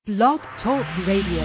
Blog Talk Radio.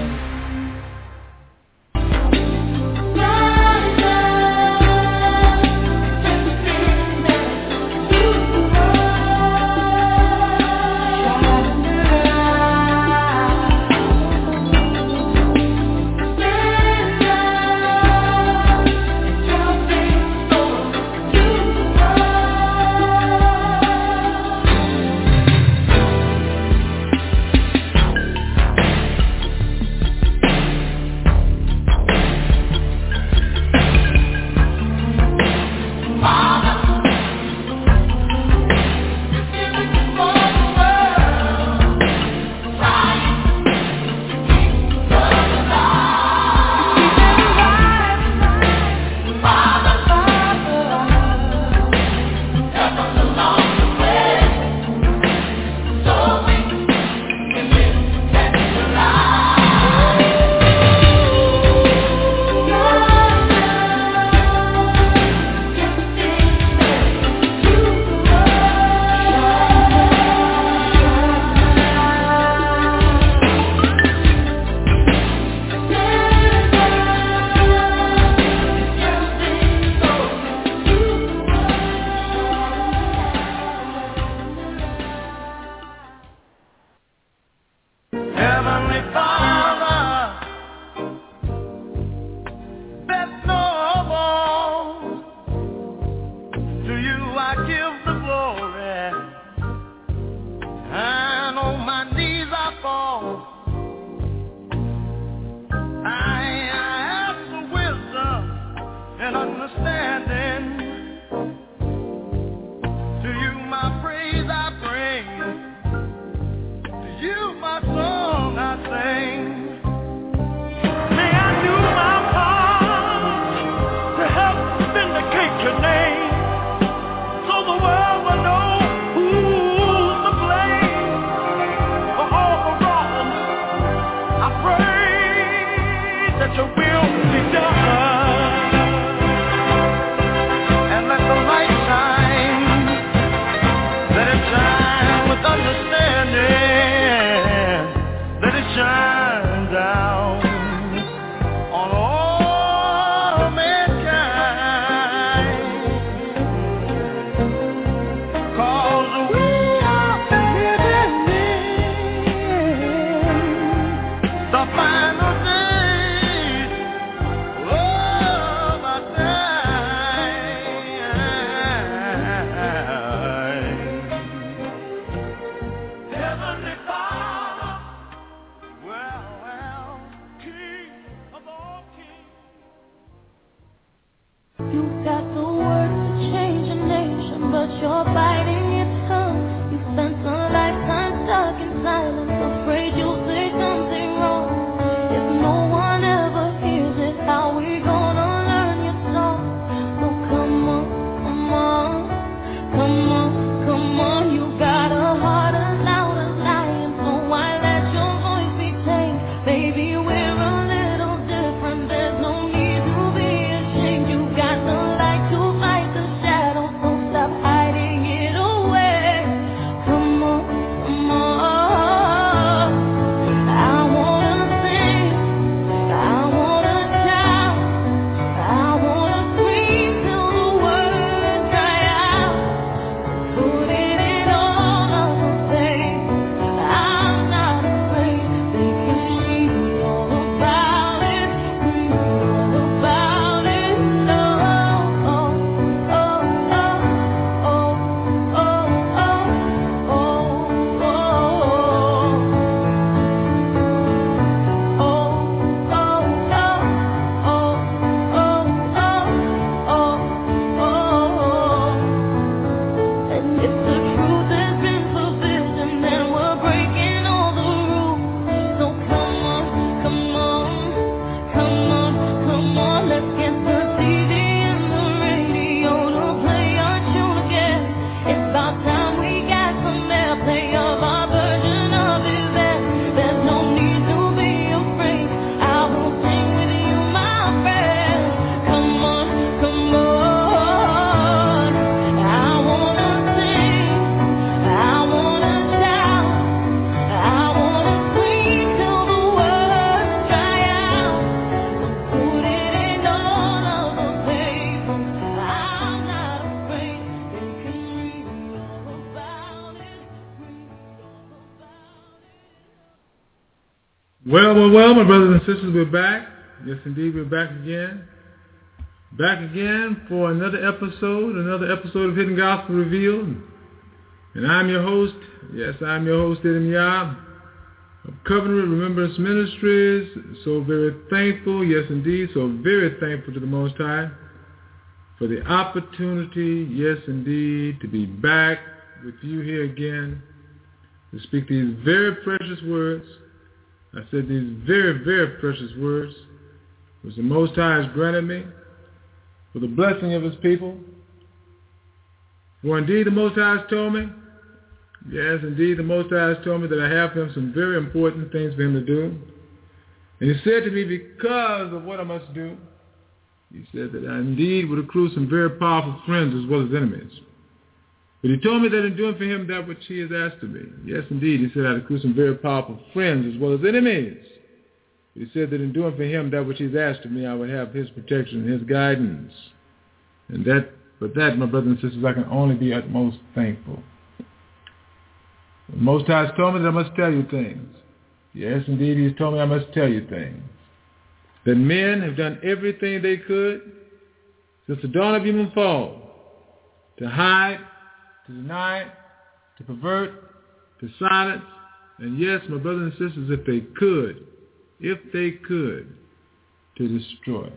Well, my brothers and sisters, we're back. Yes, indeed, we're back again. Back again for another episode of Hidden Gospel Revealed. And I'm your host, Eddie Yah, of Covenant Remembrance Ministries. So very thankful, yes indeed, so very thankful to the Most High for the opportunity, yes indeed, to be back with you here again to speak these very precious words. I said these very, very precious words, which the Most High has granted me for the blessing of His people. For indeed the Most High has told me, yes, indeed the Most High has told me that I have for Him some very important things for Him to do. And He said to me, because of what I must do, He said that I indeed would accrue some very powerful friends as well as enemies. But He told me that in doing for Him that which He has asked of me, yes, indeed, He said I'd accrue some very powerful friends as well as enemies. He said that in doing for Him that which He's asked of me, I would have His protection and His guidance. And for that, my brothers and sisters, I can only be utmost thankful. The Most High has told me that I must tell you things. Yes, indeed, He's told me I must tell you things. That men have done everything they could since the dawn of human fall to hide, to deny, to pervert, to silence, and yes, my brothers and sisters, if they could, to destroy.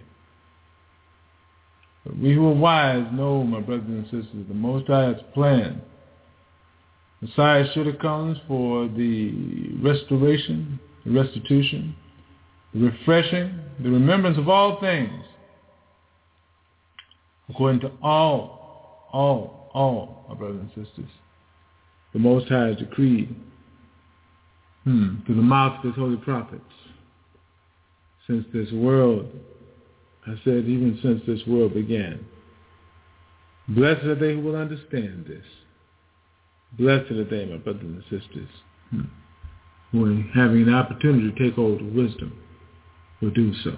But we who are wise know, my brothers and sisters, the Most High has planned. Messiah should have come for the restoration, the restitution, the refreshing, the remembrance of all things, according to all, my brothers and sisters, the Most High has decreed through the mouth of His holy prophets. Since this world, I said even since this world began. Blessed are they who will understand this. Blessed are they, my brothers and sisters, who are having an opportunity to take hold of wisdom, will do so.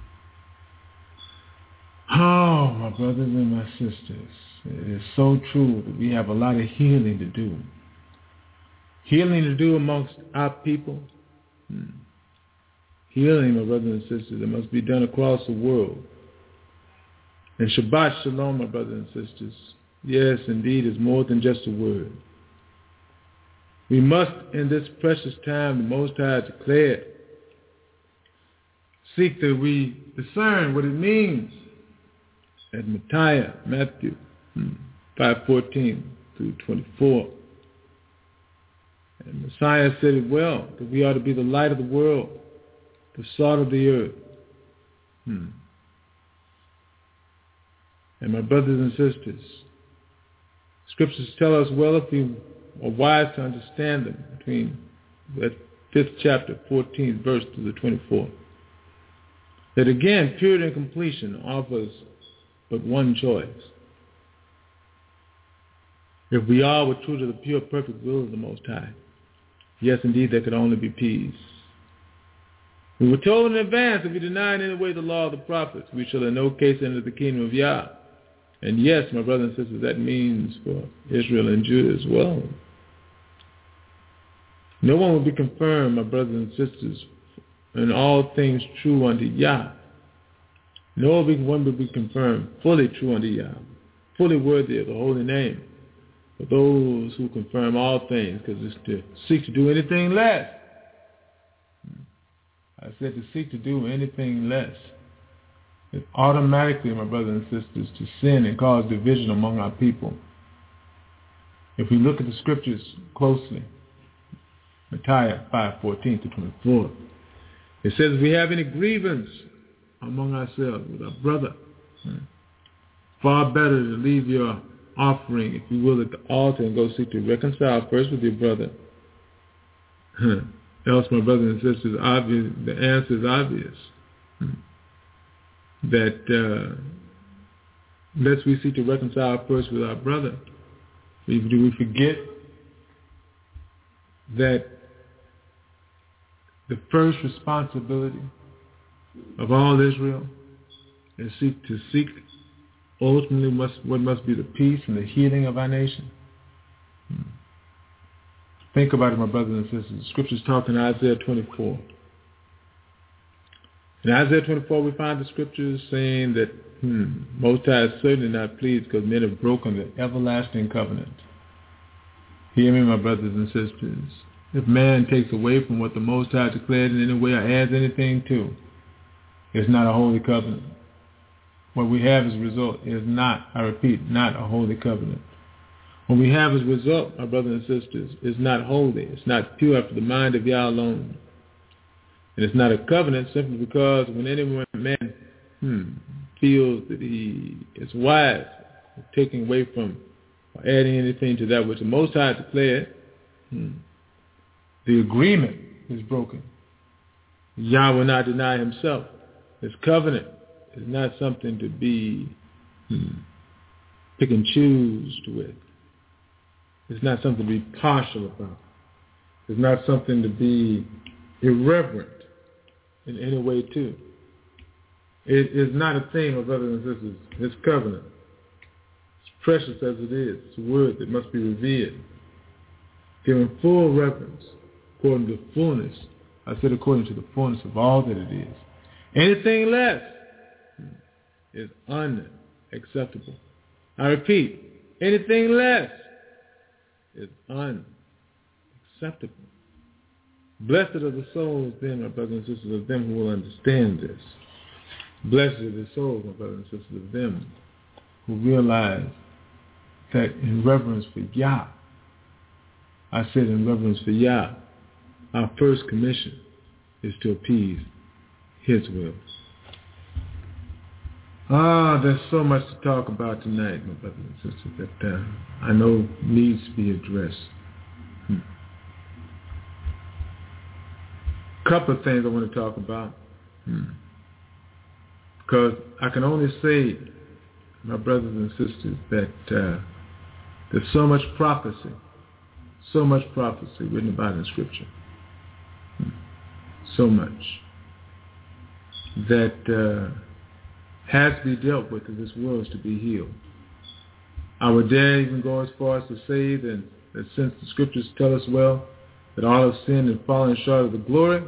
Oh, my brothers and my sisters, it is so true that we have a lot of healing to do. Healing to do amongst our people. Healing, my brothers and sisters, that must be done across the world. And Shabbat Shalom, my brothers and sisters, yes, indeed, is more than just a word. We must, in this precious time, the Most High declared, seek that we discern what it means at Matthew 5:14 through 24. And Messiah said it well, that we ought to be the light of the world, the salt of the earth. And my brothers and sisters, scriptures tell us, well, if we are wise to understand them, between that 5th chapter, 14th verse to the 24th, that again, purity and completion offers but one choice. If we all were true to the pure, perfect will of the Most High, yes, indeed, there could only be peace. We were told in advance, if we deny in any way the law of the prophets, we shall in no case enter the kingdom of Yah. And yes, my brothers and sisters, that means for Israel and Judah as well. No one will be confirmed, my brothers and sisters, in all things true unto Yah. No one will be confirmed fully true unto Yah, fully worthy of the holy name. For those who confirm all things, because it's to seek to do anything less. I said to seek to do anything less. It's automatically, my brothers and sisters, to sin and cause division among our people. If we look at the scriptures closely, Matthew 5:14 to 24, it says, if we have any grievance among ourselves with our brother, far better to leave your offering, if you will, at the altar and go seek to reconcile first with your brother. Else, my brothers and sisters, the answer is obvious. That lest we seek to reconcile first with our brother, do we forget that the first responsibility of all Israel is to seek ultimately what must be the peace and the healing of our nation? Think about it, my brothers and sisters. The scriptures talk in Isaiah 24. In Isaiah 24, we find the scriptures saying that Most High is certainly not pleased because men have broken the everlasting covenant. Hear me, my brothers and sisters. If man takes away from what the Most High declared in any way or adds anything to, it's not a holy covenant. What we have as a result is not, I repeat, not a holy covenant. What we have as a result, my brothers and sisters, is not holy. It's not pure after the mind of Yah alone. And it's not a covenant simply because when any man feels that he is wise, taking away from or adding anything to that which the Most High declared, the agreement is broken. Yah will not deny himself. His covenant is not something to be pick and choose with. It's not something to be partial about. It's not something to be irreverent in any way too. It is not a thing, my brothers and sisters. His covenant, as precious as it is, it's a word that must be revered, given full reverence according to the fullness. I said according to the fullness of all that it is. Anything less is unacceptable. I repeat, anything less is unacceptable. Blessed are the souls then, my brothers and sisters, of them who will understand this. Blessed are the souls, my brothers and sisters, of them who realize that in reverence for Yah, I said in reverence for Yah, our first commission is to appease His will. There's so much to talk about tonight, my brothers and sisters, that I know needs to be addressed. Couple of things I want to talk about. Because I can only say, my brothers and sisters, that there's so much prophecy written about in Scripture. So much that has to be dealt with if this world is to be healed. I would dare even go as far as to say that since the Scriptures tell us well that all have sinned and fallen short of the glory,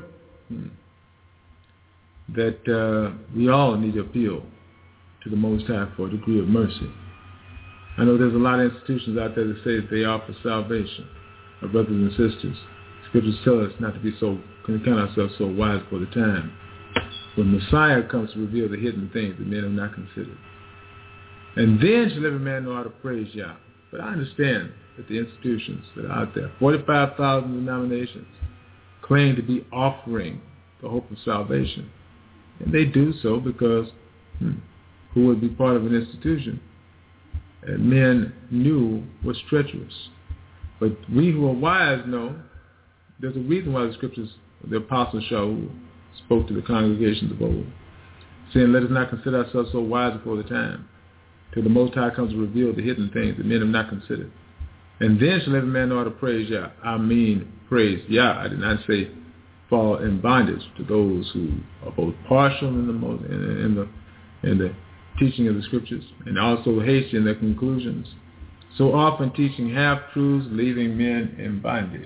that we all need to appeal to the Most High for a degree of mercy. I know there's a lot of institutions out there that say that they offer salvation. My brothers and sisters, Scriptures tell us not to be so, count ourselves so wise for the time when Messiah comes to reveal the hidden things that men have not considered. And then shall every man know how to praise Yah. But I understand that the institutions that are out there, 45,000 denominations, claim to be offering the hope of salvation. And they do so because who would be part of an institution that men knew was treacherous. But we who are wise know there's a reason why the Scriptures, the Apostle Shaul spoke to the congregations of old, saying, let us not consider ourselves so wise before the time, till the Most High comes to reveal the hidden things that men have not considered. And then shall every man know how to praise Yah. I mean praise Yah. I did not say fall in bondage to those who are both partial in the teaching of the Scriptures and also hasty in their conclusions. So often teaching half-truths, leaving men in bondage.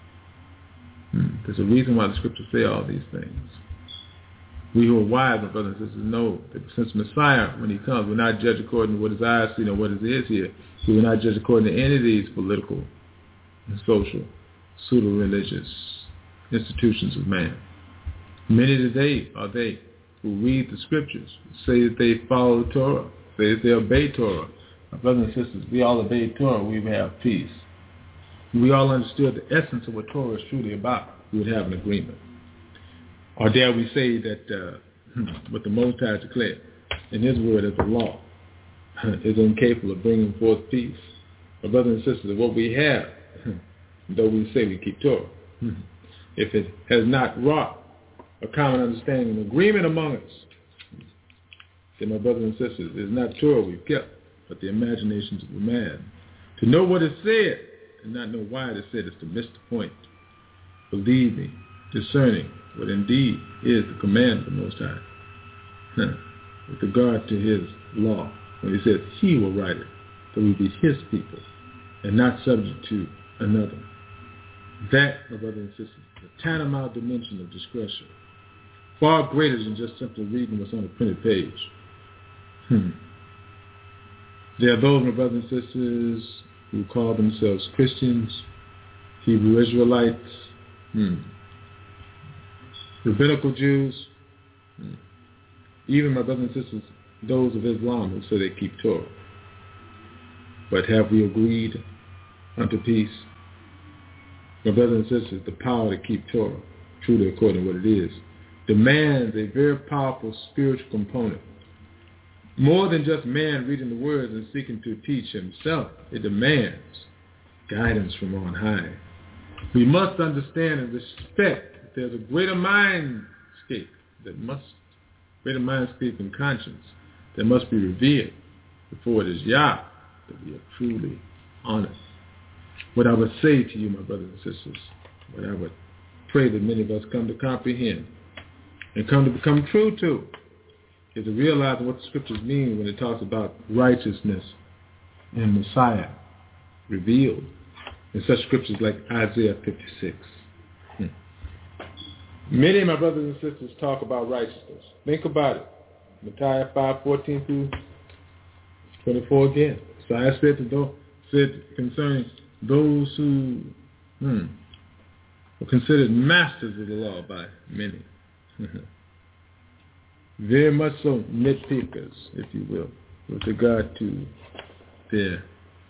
There's a reason why the Scriptures say all these things. We who are wise, my brothers and sisters, know that since Messiah, when he comes, will not judge according to what his eyes see nor what his ears hear. He will not judge according to any of these political and social, pseudo-religious institutions of man. Many today are they who read the Scriptures, say that they follow the Torah, say that they obey Torah. My brothers and sisters, we all obey Torah, we would have peace. We all understood the essence of what Torah is truly about, we would have an agreement. Or dare we say that what the Most High declared in His word as a law is incapable of bringing forth peace. My brothers and sisters, what we have, though we say we keep Torah, if it has not wrought a common understanding and agreement among us, then my brothers and sisters, it is not Torah we've kept, but the imaginations of the man. To know what is said and not know why it is said is to miss the point. Believe me, discerning what indeed is the command of the Most High with regard to His law. When He says He will write it, that we be His people and not subject to another. That, my brothers and sisters, is a tantamount dimension of discretion. far greater than just simply reading what's on a printed page. There are those, my brothers and sisters, who call themselves Christians, Hebrew Israelites, rabbinical Jews, even, my brothers and sisters, those of Islam who say they keep Torah. But have we agreed unto peace? My brothers and sisters, the power to keep Torah, truly according to what it is, demands a very powerful spiritual component. More than just man reading the words and seeking to teach himself, it demands guidance from on high. We must understand and respect that there's a greater mindscape and conscience that must be revealed before it is Yah that we are truly honored. What I would say to you, my brothers and sisters, what I would pray that many of us come to comprehend and come to become true to, is to realize what the scriptures mean when it talks about righteousness and Messiah revealed in such scriptures like Isaiah 56. Many of my brothers and sisters talk about righteousness. Think about it. Micaiah 5:14 through 24 again. So I said concerning those who were considered masters of the law by many. Very much so nitpickers, if you will, with regard to their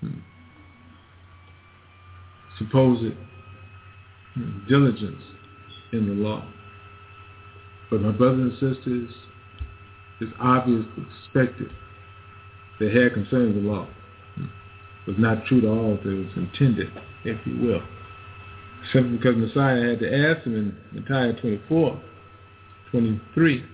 supposed diligence in the law. But my brothers and sisters, it's obvious the perspective they had concerning the law was not true to all that it was intended, if you will. Simply because Messiah had to ask him in Micaiah 24:23.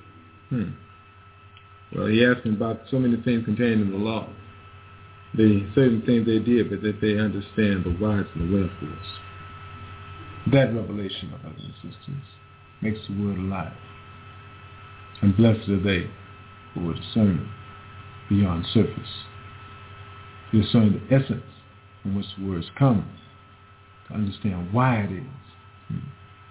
Well, he asked them about so many things contained in the law. Certain things they did, but that they understand the whys and the wherefores. That revelation, my brothers and sisters, makes the word alive. And blessed are they who are discerning beyond surface, to discern the essence from which the words come, to understand why it is.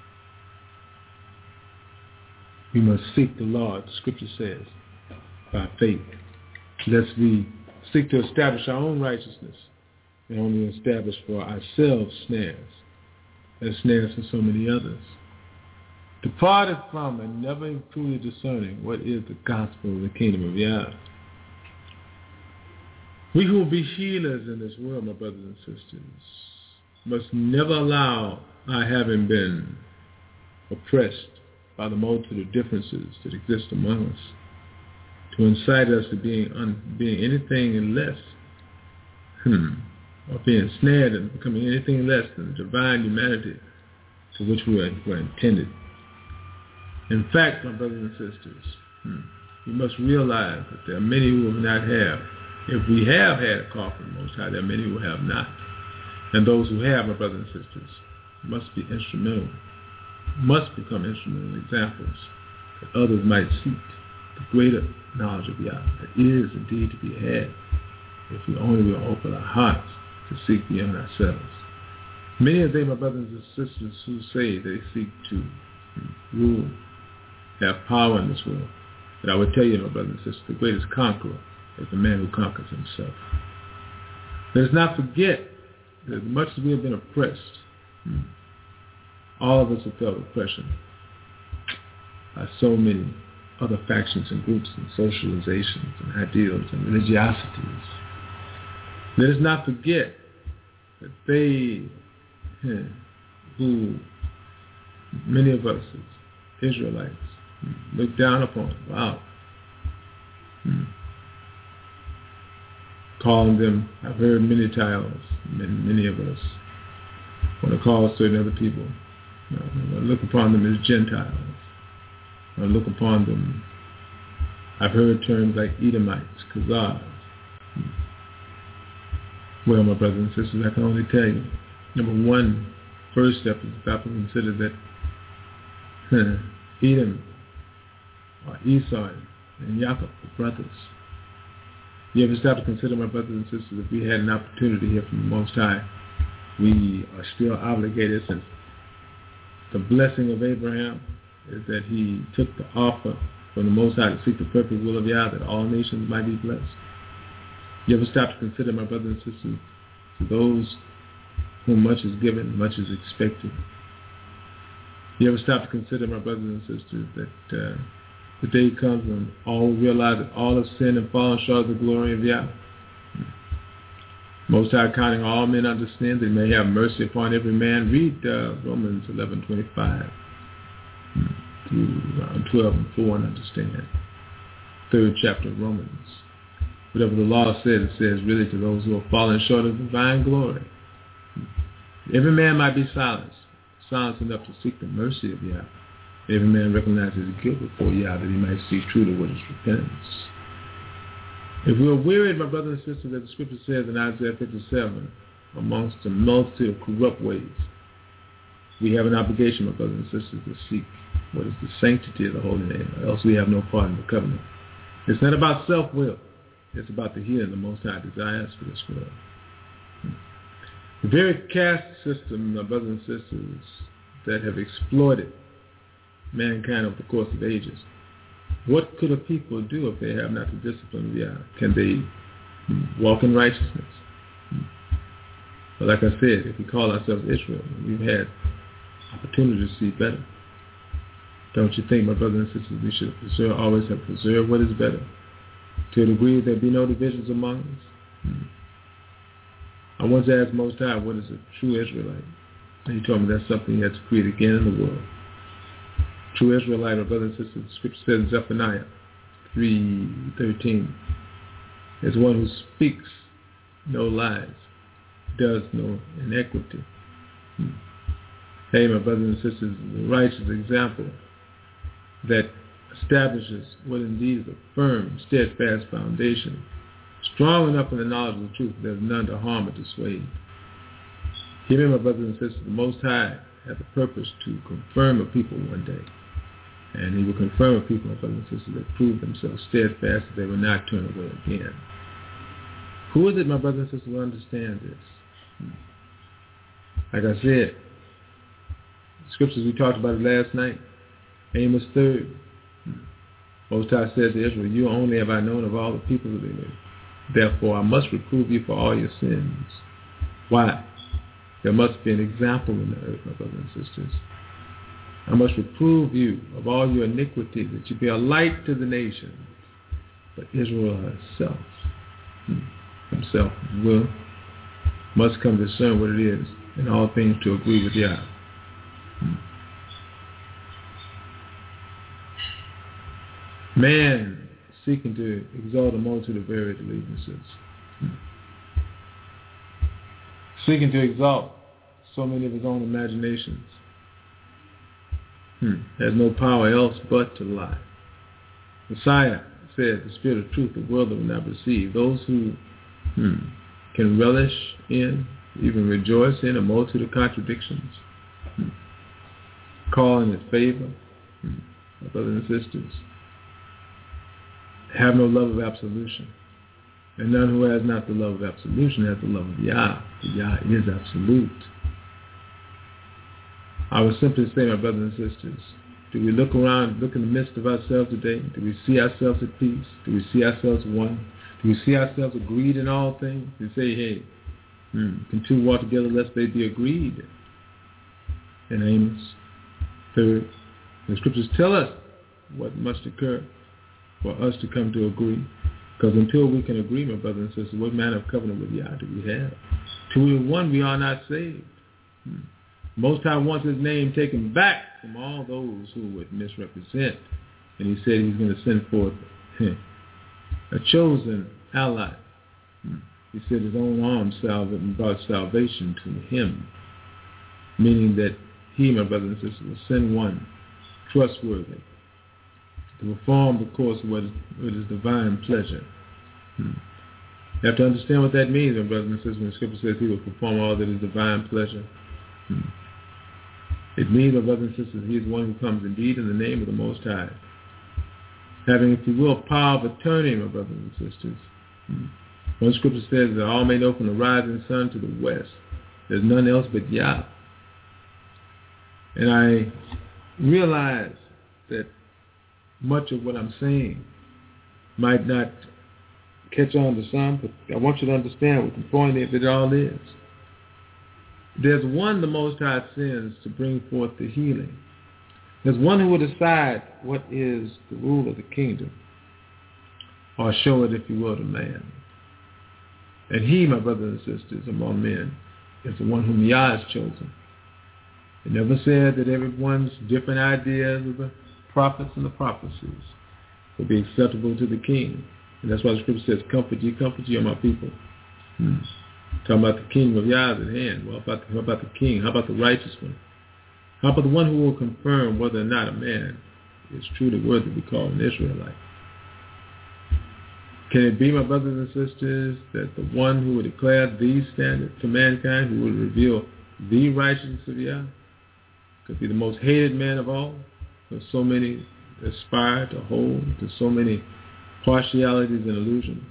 We must seek the Lord, the scripture says, by faith, lest we seek to establish our own righteousness and only establish for ourselves snares, as snares for so many others. Departed from and never truly discerning what is the gospel of the kingdom of Yah. We who will be healers in this world, my brothers and sisters, must never allow our having been oppressed by the multitude of differences that exist among us to incite us to being anything less, or being snared and becoming anything less than the divine humanity to which we were intended. In fact, my brothers and sisters, we must realize that there are many who will not have. If we have had a call from the Most High, there are many who have not. And those who have, my brothers and sisters, must be instrumental, must become instrumental examples that others might seek the greater knowledge of Yah that is indeed to be had if we only will open our hearts to seek beyond ourselves. Many of them, my brothers and sisters, who say they seek to rule, have power in this world. But I would tell you, my brothers and sisters, the greatest conqueror is the man who conquers himself. Let us not forget that as much as we have been oppressed, all of us have felt oppression by so many other factions and groups and socializations and ideals and religiosities. Let us not forget that they who many of us as Israelites look down upon, calling them, I've heard many times, many of us want to call certain other people, look upon them as Gentiles, or look upon them, I've heard terms like Edomites, Khazars. Well, my brothers and sisters, I can only tell you, number one, first step is to consider that Edom, or Esau, and Jacob were brothers. You ever stop to consider, my brothers and sisters, if we had an opportunity here from the Most High, we are still obligated, since the blessing of Abraham is that he took the offer from the Most High to seek the perfect will of Yah, that all nations might be blessed. You ever stop to consider, my brothers and sisters, to those whom much is given, much is expected? You ever stop to consider, my brothers and sisters, that the day comes when all will realize that all have sinned and fallen short of the glory of Yah? Most High counting all men under sin, that may have mercy upon every man. Read Romans 11:25 through 12:4 and understand. Third chapter of Romans. Whatever the law says, it says really to those who have fallen short of divine glory. Every man might be silenced enough to seek the mercy of Yah. Every man recognizes his guilt before Yah, that he might see truly what is repentance. If we are wearied, my brothers and sisters, as the scripture says in Isaiah 57, amongst a multitude of corrupt ways, we have an obligation, my brothers and sisters, to seek what is the sanctity of the holy name, or else we have no part in the covenant. It's not about self-will. It's about the healing the Most High desires for this world. The very caste system, my brothers and sisters, that have exploited mankind over the course of ages, what could a people do if they have not the discipline of Yah? Can they walk in righteousness? But like I said, if we call ourselves Israel, we've had opportunity to see better. Don't you think, my brothers and sisters, we should always have preserved what is better? To a degree there be no divisions among us. I once asked Most High, what is a true Israelite? And he told me that's something he had to create again in the world. True Israelite, my brothers and sisters, the scripture says in Zephaniah 3:13, is one who speaks no lies, does no iniquity. Hey, my brothers and sisters, the righteous example that establishes what indeed is a firm, steadfast foundation, strong enough in the knowledge of the truth, there's none to harm or dissuade. Hear me, my brothers and sisters, the Most High has a purpose to confirm a people one day. And he will confirm a people, my brothers and sisters, that prove themselves steadfast, that they will not turn away again. Who is it, my brothers and sisters, who understand this? Like I said, the scriptures we talked about it last night, Amos 3. Most High said to Israel, you only have I known of all the people of the earth. Therefore, I must reprove you for all your sins. Why? There must be an example in the earth, my brothers and sisters. I must reprove you of all your iniquities, that you be a light to the nations. But Israel himself must come to discern what it is in all things to agree with Yah. Man seeking to exalt a multitude of varied allegiances. Seeking to exalt so many of his own imaginations. Has no power else but to lie. Messiah said, the spirit of truth, the world that will not receive. Those who can relish in, even rejoice in a multitude of contradictions, calling it favor, my brothers and sisters, have no love of absolution. And none who has not the love of absolution has the love of Yah. For Yah is absolute. I would simply say, my brothers and sisters, do we look around, look in the midst of ourselves today? Do we see ourselves at peace? Do we see ourselves one? Do we see ourselves agreed in all things? We say, hey, can two walk together lest they be agreed? In Amos 3. The scriptures tell us what must occur for us to come to agree. Because until we can agree, my brothers and sisters, what manner of covenant with Yah do we have? Till we are one, we are not saved. Most High wants his name taken back from all those who would misrepresent. And he said he's going to send forth a chosen ally. He said his own arm brought salvation to him. Meaning that he, my brothers and sisters, will send one trustworthy to perform the course of what is divine pleasure. You have to understand what that means, my brothers and sisters, when the scripture says he will perform all that is divine pleasure. It means, my brothers and sisters, he is one who comes indeed in the name of the Most High, having, if you will, power of attorney, my brothers and sisters. One scripture says that all may know from the rising sun to the west, there's none else but Yah. And I realize that much of what I'm saying might not catch on to some, but I want you to understand what the point of it all is. There's one the Most High sends to bring forth the healing. There's one who will decide what is the rule of the kingdom, or show it, if you will, to man. And he, my brothers and sisters, among men, is the one whom Yah has chosen. It never said that everyone's different ideas of the prophets and the prophecies will be acceptable to the king. And that's why the scripture says, comfort ye, my people. Talking about the kingdom of Yah at hand. Well, how about the king? How about the righteous one? How about the one who will confirm whether or not a man is truly worthy to be called an Israelite? Can it be, my brothers and sisters, that the one who will declare these standards to mankind, who will reveal the righteousness of Yah, could be the most hated man of all, because so many aspire to hold to so many partialities and illusions?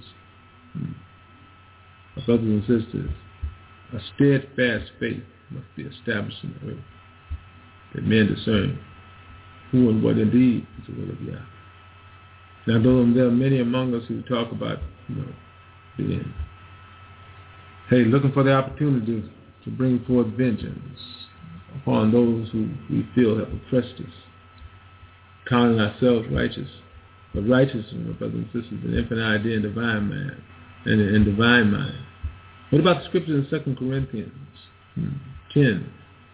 My brothers and sisters, a steadfast faith must be established in the earth, that men discern who and what indeed is the will of Yah. Now, though there are many among us who talk about, being, looking for the opportunity to bring forth vengeance upon those who we feel have oppressed us, counting ourselves righteous. But righteousness, my brothers and sisters, an infinite idea and divine man, and divine mind. What about the scriptures in 2 Corinthians 10,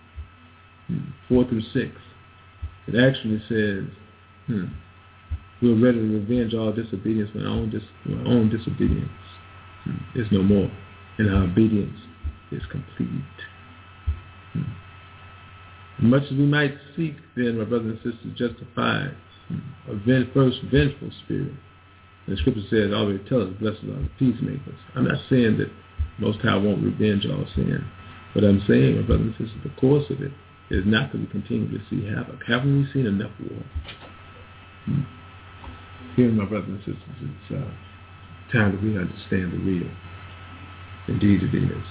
4 through 6? It actually says, we're ready to revenge all disobedience when our own disobedience is no more, and our obedience is complete. Much as we might seek, then, my brothers and sisters, justify a first vengeful spirit, and the scripture says, already tell us, blessed are the peacemakers. I'm not saying that Most High won't revenge all sin, but I'm saying, my brothers and sisters, the course of it is not that we continue to see havoc. Haven't we seen enough war? Here, my brothers and sisters, it's time that we understand the real. Indeed it is.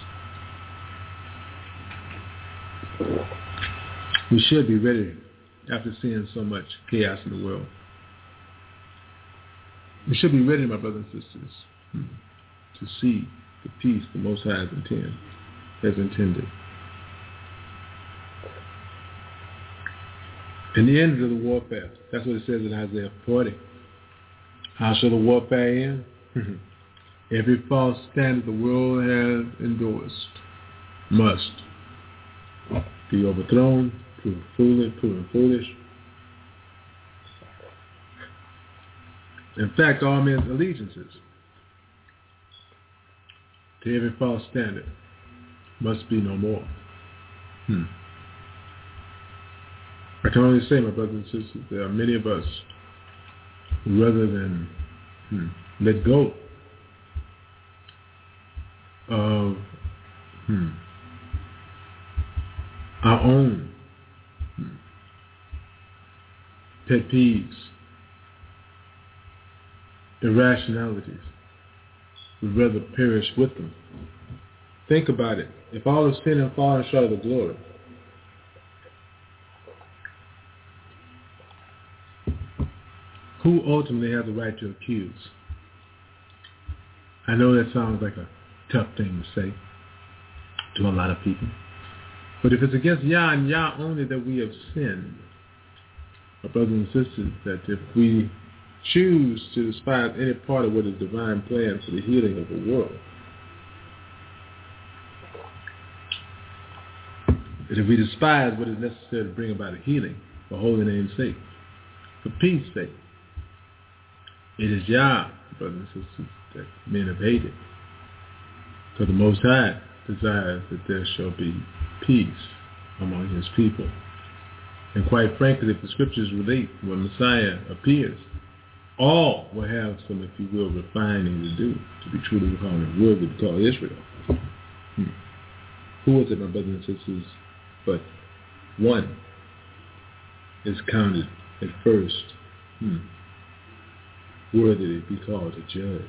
We should be ready after seeing so much chaos in the world. We should be ready, my brothers and sisters, to see the peace the Most High has intended. And the end of the warfare. That's what it says in Isaiah 40. How shall the warfare end? Every false standard the world has endorsed must be overthrown, proven foolish. In fact, all men's allegiances to every false standard must be no more. I can only say, my brothers and sisters, there are many of us who, rather than let go of our own pet peeves, irrationalities, we'd rather perish with them. Think about it. If all have sinned and fallen short of the glory, who ultimately has the right to accuse? I know that sounds like a tough thing to say to a lot of people. But if it's against Yah and Yah only that we have sinned, my brothers and sisters, that if we choose to despise any part of what is divine plan for the healing of the world, that if we despise what is necessary to bring about a healing for holy name's sake, for peace sake, it is Yah, brothers and sisters, that men have hated. So the Most High desires that there shall be peace among his people. And quite frankly, if the scriptures relate when Messiah appears, all will have some, if you will, refining to do to be truly worthy to call Israel. Who is it, my brothers and sisters, but one is counted at first worthy to be called a judge.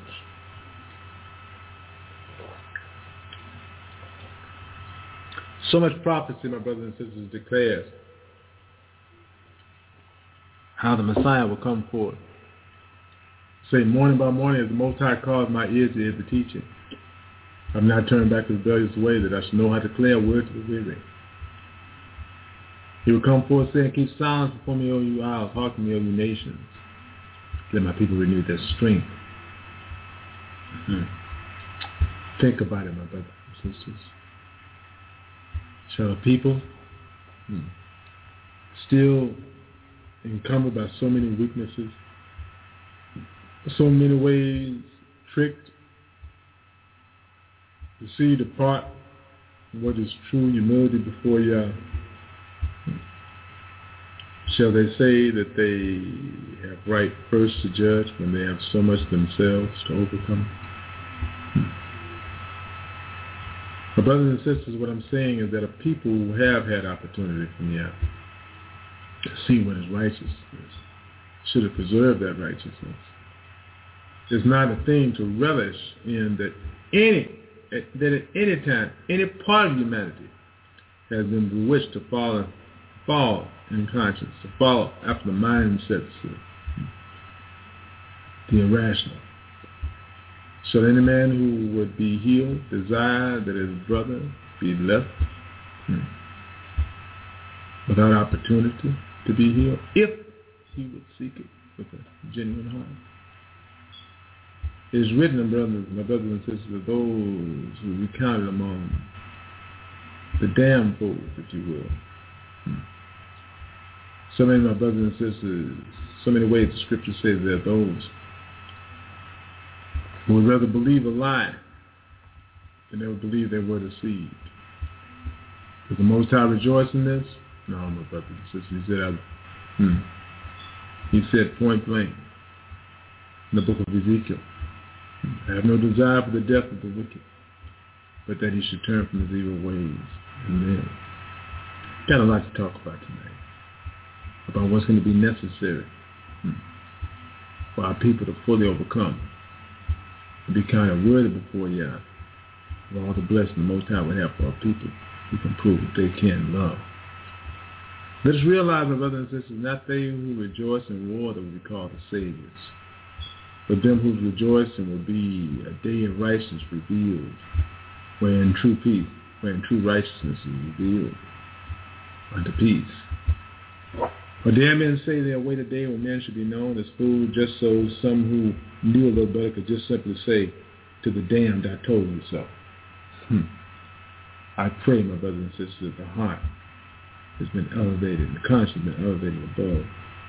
So much prophecy, my brothers and sisters, declares how the Messiah will come forth. Say, morning by morning, as the Most High caused my ears to hear the teaching, I'm not turned back to the rebellious way, that I should know how to declare a word to the weary. He will come forth saying, keep silence before me, O you isles, hearken me, O you nations. Let my people renew their strength. Think about it, my brothers and sisters. Shall a people still encumbered by so many weaknesses, so many ways tricked, deceived apart from what is true humility before Yah? Shall they say that they have right first to judge when they have so much themselves to overcome? My brothers and sisters, what I'm saying is that a people who have had opportunity from Yah to see what is righteousness should have preserved that righteousness. It's not a thing to relish in that at any time, any part of humanity has been bewitched to fall in conscience, to follow after the mindsets of the irrational. Shall any man who would be healed desire that his brother be left without opportunity to be healed, if he would seek it with a genuine heart? It is written, my brothers and sisters, of those who we counted among the damned fools, if you will. So many of my brothers and sisters, so many ways the scripture says there are those who would rather believe a lie than they would believe they were deceived. Does the Most High rejoice in this? No, my brothers and sisters. He said point blank in the book of Ezekiel, I have no desire for the death of the wicked, but that he should turn from his evil ways and live. Got a lot to talk about tonight, about what's going to be necessary for our people to fully overcome, to be kind of worthy before Yah of all the blessing the Most High would have for our people who can prove that they can love. Let us realize, my brothers and sisters, not they who rejoice in war that will be called the saviors, but them whose rejoicing will be a day of righteousness revealed, wherein true peace, wherein true righteousness is revealed unto peace. For dare men say they'll wait a day when men should be known as fools, just so some who knew a little better could just simply say to the damned, I told you so. I pray, my brothers and sisters, that the heart has been elevated, and the conscience has been elevated above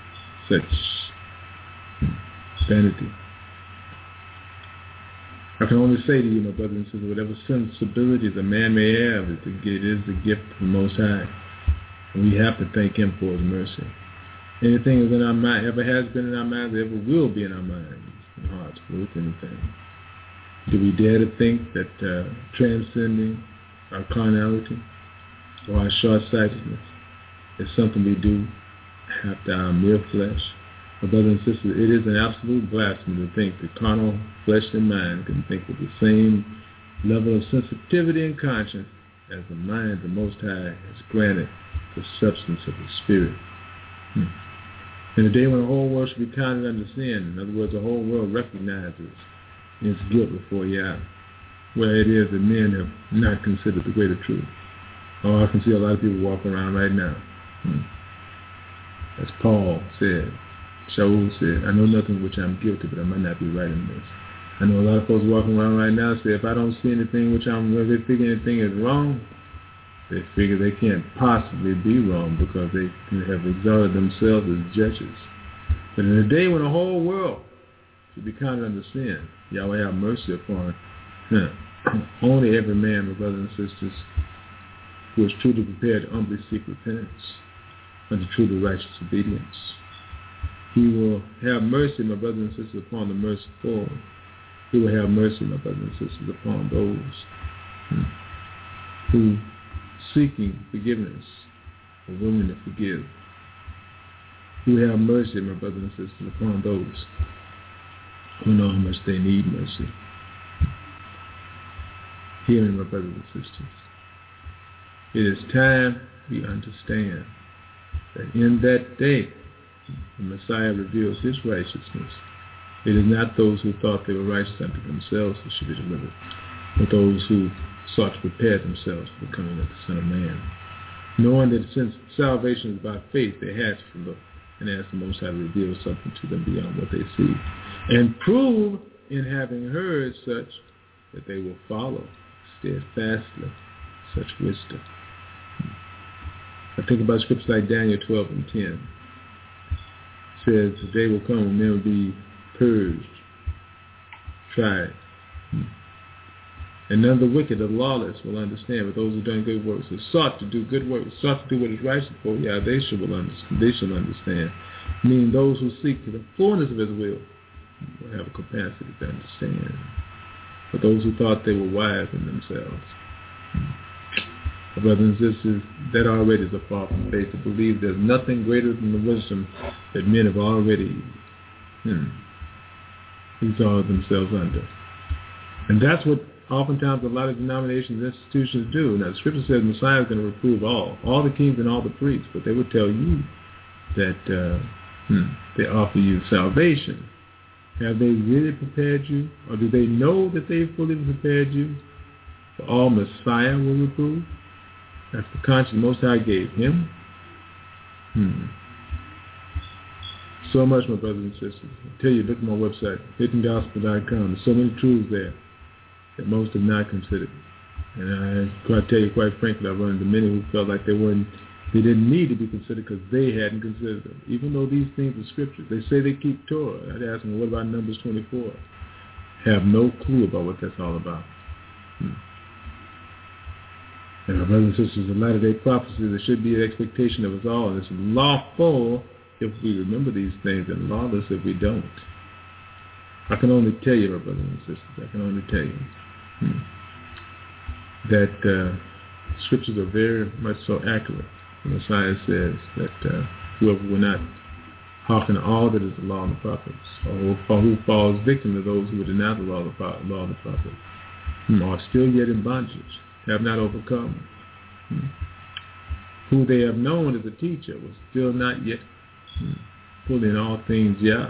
such vanity. I can only say to you, my brothers and sisters, whatever sensibilities a man may have, it is the gift of the Most High. And we have to thank him for his mercy. Anything that's in our mind, ever has been in our minds, ever will be in our minds and hearts, with anything. Do we dare to think that transcending our carnality or our short-sightedness is something we do after our mere flesh? My brothers and sisters, it is an absolute blasphemy to think that carnal flesh and mind can think with the same level of sensitivity and conscience as the mind the Most High has granted the substance of the Spirit. In a day when the whole world should be counted under sin, in other words, the whole world recognizes its guilt before Yah, where it is that men have not considered the greater truth. Oh, I can see a lot of people walking around right now. As Paul said, Shaul said, I know nothing which I'm guilty, but I might not be right in this. I know a lot of folks walking around right now say, if I don't see anything which if they figure anything is wrong, they figure they can't possibly be wrong because they have exalted themselves as judges. But in a day when the whole world should be counted under sin, Yahweh have mercy upon only every man, my brothers and sisters, who is truly prepared to humbly seek repentance unto truly righteous obedience. He will have mercy, my brothers and sisters, upon the merciful. He will have mercy, my brothers and sisters, upon those who, seeking forgiveness, are willing to forgive. He will have mercy, my brothers and sisters, upon those who know how much they need mercy. Hear me, my brothers and sisters. It is time we understand that in that day, The Messiah reveals his righteousness. It is not those who thought they were righteous unto themselves that should be delivered, but those who sought to prepare themselves for the coming of the Son of Man. Knowing that since salvation is by faith, they had to look and ask the Most High to reveal something to them beyond what they see, and prove in having heard such that they will follow steadfastly such wisdom. I think about scriptures like Daniel 12 and 10. It says the day will come when men will be purged, tried. And none of the wicked or lawless will understand, but those who done good works, who sought to do good works, sought to do what is righteous for, they shall understand. Meaning those who seek to the fullness of his will have a capacity to understand. But those who thought they were wise in themselves, brothers and sisters, that already is a far from faith, to believe there's nothing greater than the wisdom that men have already exalted themselves under. And that's what oftentimes a lot of denominations and institutions do. Now, the scripture says Messiah is going to reprove all the kings and all the priests, but they would tell you that they offer you salvation. Have they really prepared you? Or do they know that they've fully prepared you for all Messiah will reprove? That's the conscience Most High gave him. So much, my brothers and sisters. I tell you, look at my website, hiddengospel.com. There's so many truths there that most have not considered. And I try to tell you, quite frankly, I've run into many who felt like they didn't need to be considered because they hadn't considered them. Even though these things are scriptures, they say they keep Torah. I'd ask them, what about Numbers 24? Have no clue about what that's all about. And my brothers and sisters, in latter-day prophecy, there should be an expectation of us all. And it's lawful if we remember these things and lawless if we don't. I can only tell you, my brothers and sisters, I can only tell you that scriptures are very much so accurate. The Messiah says that whoever will not hearken to all that is the law and the prophets, or who falls victim to those who would deny the law and the prophets, are still yet in bondage, have not overcome. Who they have known as a teacher was still not yet fully in all things Yah.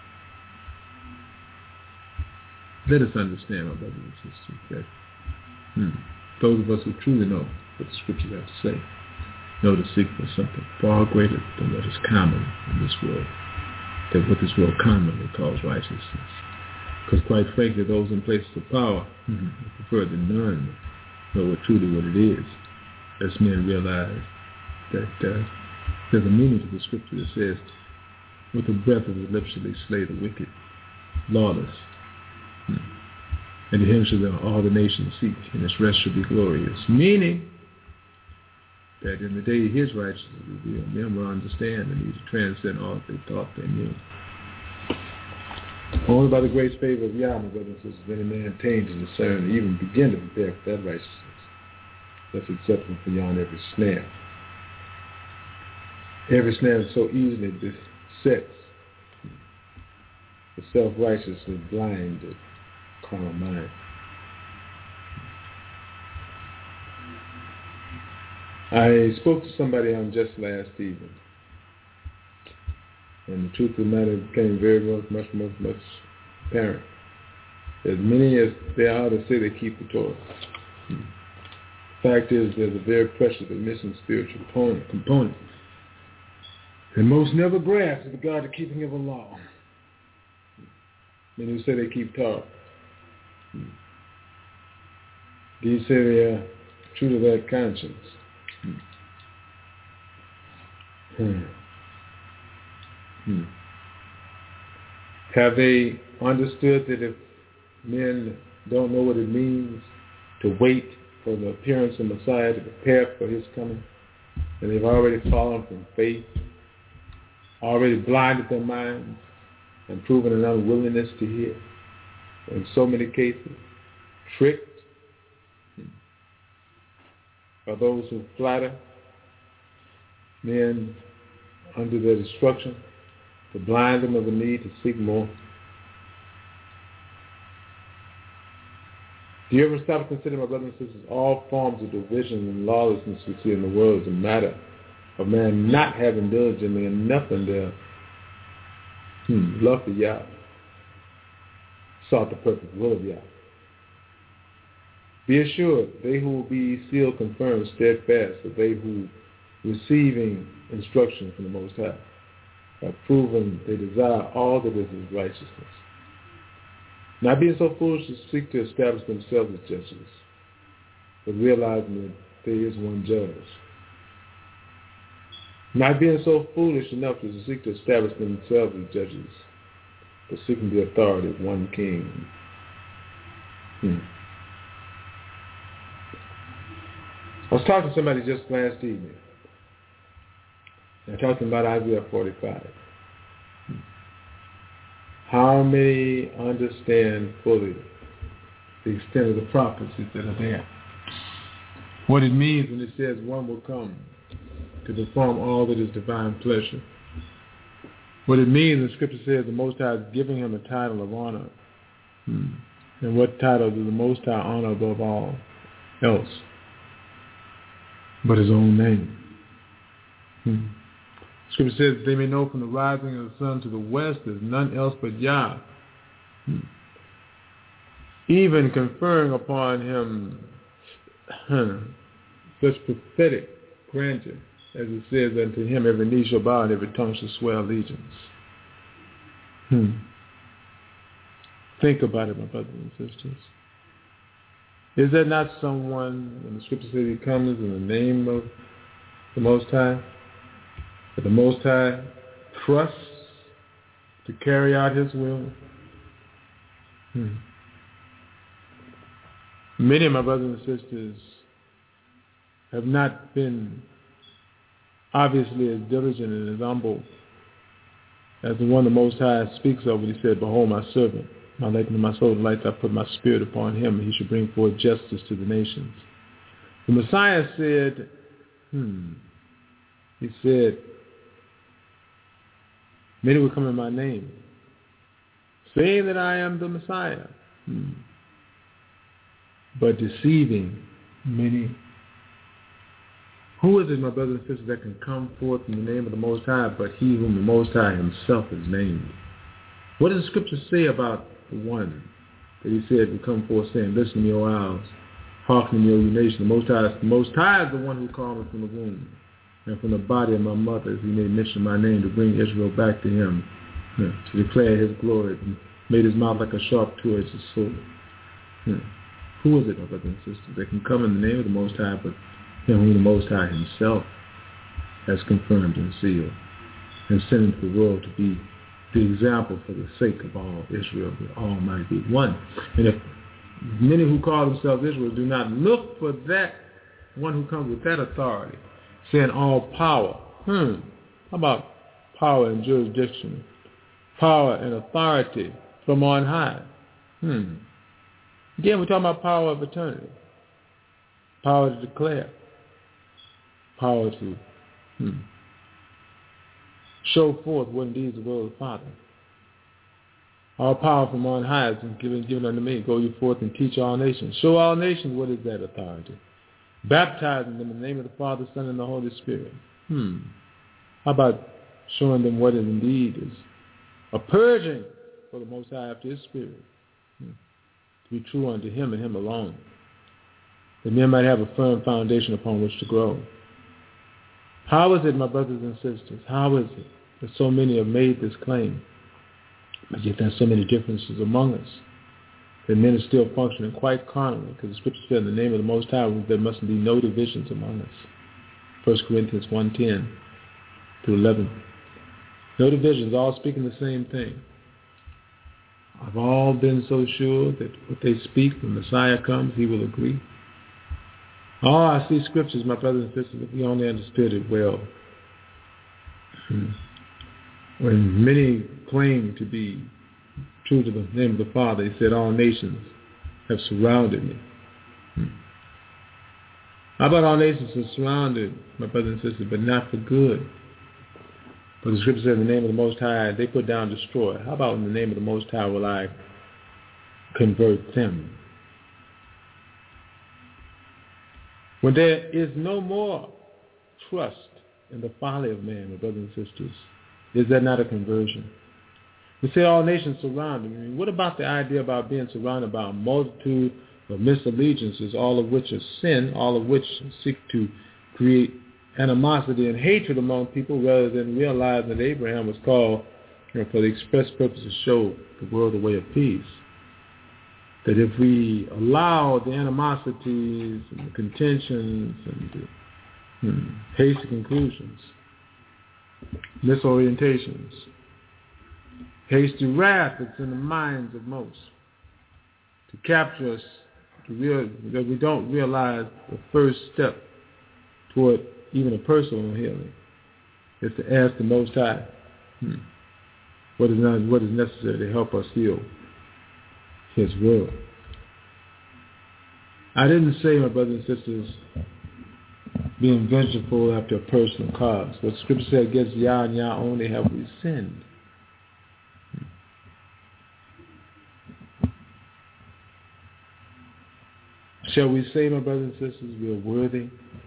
Let us understand, my brothers and sisters, that those of us who truly know what the scriptures have to say know to seek for something far greater than what is common in this world, than what this world commonly calls righteousness. Because quite frankly, those in places of power prefer than none know truly what it is, as men realize that there's a meaning to the scripture that says, with the breath of his lips shall they slay the wicked, lawless, and to him shall all the nations seek, and his rest shall be glorious. Meaning that in the day his righteousness will reveal, men will understand the need to transcend all that they thought they knew. Only by the grace favor of Yah, my brothers and sisters, any man attain to discern and even begin to prepare for that righteousness that's acceptable beyond every snare. Every snare is so easily besets the self-righteously blinded carnal mind. I spoke to somebody on just last evening, and the truth of the matter became very much apparent. As many as there are that say they keep the Torah. The fact is, there's a very precious and missing spiritual component. And most never grasp with regard to keeping of the law. Many who say they keep Torah. These say they are true to their conscience. Have they understood that if men don't know what it means to wait for the appearance of Messiah, to prepare for his coming, and they've already fallen from faith, already blinded their minds, and proven an unwillingness to hear? In so many cases, tricked by those who flatter men under their destruction, to blind them of the need to seek more. Do you ever stop to consider, my brothers and sisters, all forms of division and lawlessness we see in the world is a matter of man not having diligently enough in their Love for Yah. Sought the perfect will of Yah. Be assured, they who will be sealed, confirmed, steadfast, are they who, receiving instruction from the Most High, have proven they desire all that is in righteousness. Not being so foolish to seek to establish themselves as judges, but realizing that there is one judge. Not being so foolish enough to seek to establish themselves as judges, but seeking the authority of one king. I was talking to somebody just last evening. I talked to them about Isaiah 45. How many understand fully the extent of the prophecies that are there? What it means when it says one will come to perform all that is divine pleasure. What it means, the scripture says the Most High is giving him a title of honor. And what title does the Most High honor above all else but his own name? Scripture says they may know from the rising of the sun to the west there's none else but Yah. Even conferring upon him such pathetic grandeur, as it says, unto him every knee shall bow and every tongue shall swear allegiance. Think about it, my brothers and sisters. Is there not someone, when the scripture says he comes in the name of the Most High, that the Most High trusts to carry out his will? Many of my brothers and sisters have not been obviously as diligent and as humble as the one the Most High speaks of when he said, behold my servant, my light and my soul delights, I put my spirit upon him, and he shall bring forth justice to the nations. The Messiah said, he said, many will come in my name, saying that I am the Messiah, but deceiving many. Who is it, my brothers and sisters, that can come forth in the name of the Most High but he whom the Most High himself has named? What does the scripture say about the one that he said would come forth saying, listen to me, O isles, hearken to me, O you nation. The Most High is the one who called me from the womb and from the body of my mother, as he made mention of my name, to bring Israel back to him, to declare his glory, and made his mouth like a sharp two-edged sword. Who is it, my brothers and sisters, that can come in the name of the Most High but him whom the Most High himself has confirmed and sealed and sent into the world to be the example for the sake of all Israel, that all might be one. And if many who call themselves Israel do not look for that one who comes with that authority, saying all power, how about power and jurisdiction, power and authority from on high? Again, we're talking about power of eternity, power to declare, power to show forth what indeed is the will of the Father. All power from on high is given unto me. Go you forth and teach all nations. Show all nations what is that authority. Baptizing them in the name of the Father, Son, and the Holy Spirit. How about showing them what indeed is a purging for the Most High after his Spirit, to be true unto him and him alone, that men might have a firm foundation upon which to grow. How is it, my brothers and sisters, how is it that so many have made this claim, but yet there's so many differences among us, that men are still functioning quite carnally? Because the scripture said in the name of the Most High there must be no divisions among us. 1 Corinthians 1:10 through 11. No divisions, all speaking the same thing. Have all been so sure that what they speak, when Messiah comes, he will agree? Oh, I see scriptures, my brothers and sisters, if we only understood it well. When many claim to be true to the name of the Father, he said, all nations have surrounded me. How about all nations are surrounded, my brothers and sisters, but not for good? But the scripture says in the name of the Most High, they put down, destroy. How about in the name of the Most High will I convert them? When there is no more trust in the folly of man, my brothers and sisters, is that not a conversion? We say all nations surround him. I mean, what about the idea about being surrounded by a multitude of misallegiances, all of which are sin, all of which seek to create animosity and hatred among people, rather than realizing that Abraham was called for the express purpose to show the world the way of peace? That if we allow the animosities and the contentions and the hasty conclusions, misorientations, hasty wrath that's in the minds of most, to capture us, that we don't realize the first step toward even a personal healing is to ask the Most High what is necessary to help us heal His world. I didn't say, my brothers and sisters, being vengeful after a personal cause. What Scripture said, against Yah and Yah only have we sinned. Shall we say, my brothers and sisters, we are worthy?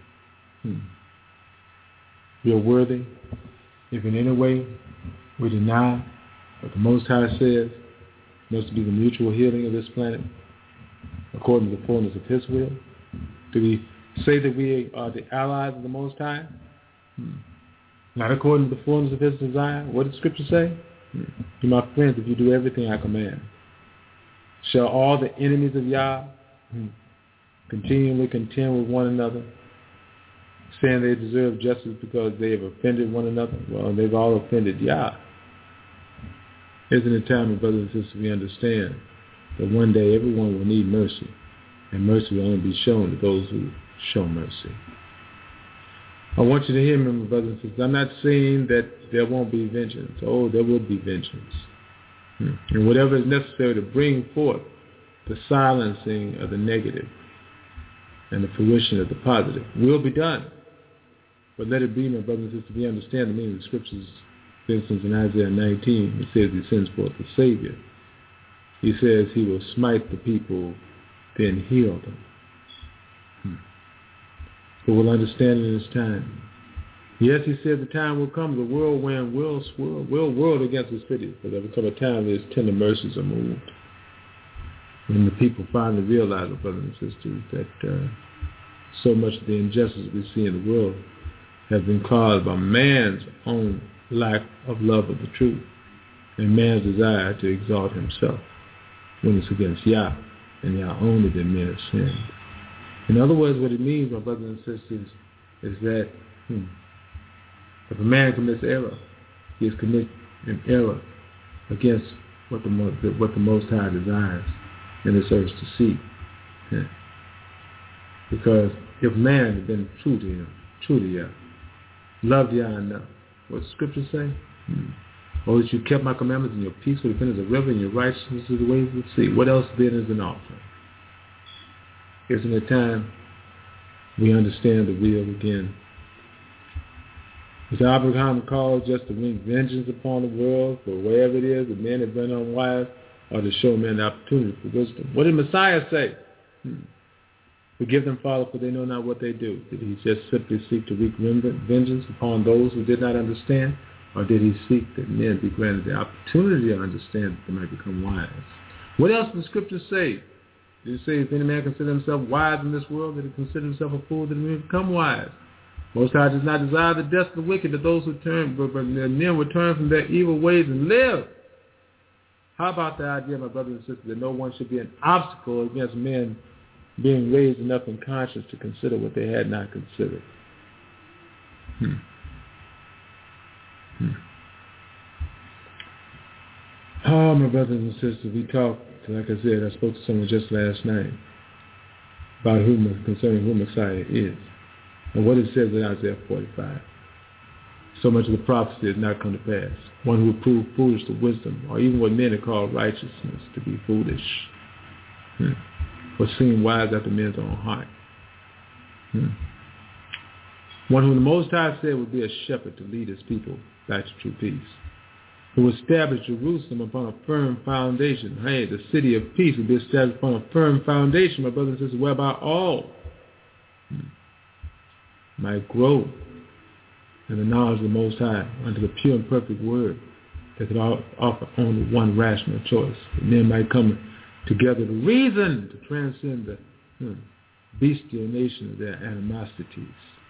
We are worthy if in any way we deny what the Most High says must be the mutual healing of this planet according to the fullness of His will? Do we say that we are the allies of the Most High? Not according to the fullness of His desire? What does Scripture say? You my friends, if you do everything I command. Shall all the enemies of Yah continually contend with one another, saying they deserve justice because they have offended one another? Well, they've all offended Yah. Isn't it time, my brothers and sisters, we understand that one day everyone will need mercy, and mercy will only be shown to those who show mercy. I want you to hear me, my brothers and sisters. I'm not saying that there won't be vengeance. Oh, there will be vengeance. And whatever is necessary to bring forth the silencing of the negative and the fruition of the positive will be done. But let it be, my brothers and sisters, we understand the meaning of the Scriptures. For instance, in Isaiah 19, it says He sends forth the Savior. He says He will smite the people, then heal them. But we'll understand in His time. Yes, He said the time will come, the whirlwind will whirl against the city. But there will come a time when His tender mercies are moved. When the people finally realize, brothers and sisters, that so much of the injustice we see in the world has been caused by man's own lack of love of the truth and man's desire to exalt himself when it's against Yah and Yah only that men have sinned. In other words, what it means, my brothers and sisters, is that if a man commits error, he is committing an error against what the Most High desires in this earth to see. Because if man had been true to him, true to Yah, loved Yah enough, what does Scripture say? Oh, that you kept my commandments, and your peace would have been as a river, and your righteousness is the waves of the sea. What else then is an offering? Isn't it time we understand the real again? Is Abraham called just to wreak vengeance upon the world for wherever it is that men have been unwise, or to show men the opportunity for wisdom? What did Messiah say? Forgive them, Father, for they know not what they do. Did He just simply seek to wreak vengeance upon those who did not understand? Or did He seek that men be granted the opportunity to understand that they might become wise? What else does the Scripture say? Did it say if any man consider himself wise in this world, that he consider himself a fool, that he may become wise? Most High does not desire the death of the wicked, that those who turn, but men will turn from their evil ways and live. How about the idea, my brothers and sisters, that no one should be an obstacle against men being raised enough in conscience to consider what they had not considered? Oh, my brothers and sisters, we talked, like I said, I spoke to someone just last night about concerning who Messiah is and what it says in Isaiah 45. So much of the prophecy has not come to pass. One who would prove foolish to wisdom, or even what men have called righteousness, to be foolish. Or seem wise after men's own heart. One whom the Most High said would be a shepherd to lead His people back to true peace. Who established Jerusalem upon a firm foundation. Hey, the city of peace would be established upon a firm foundation, my brothers and sisters, whereby all might grow in the knowledge of the Most High unto the pure and perfect word, that could offer only one rational choice. And men might come together to reason to transcend the bestial nation of their animosities.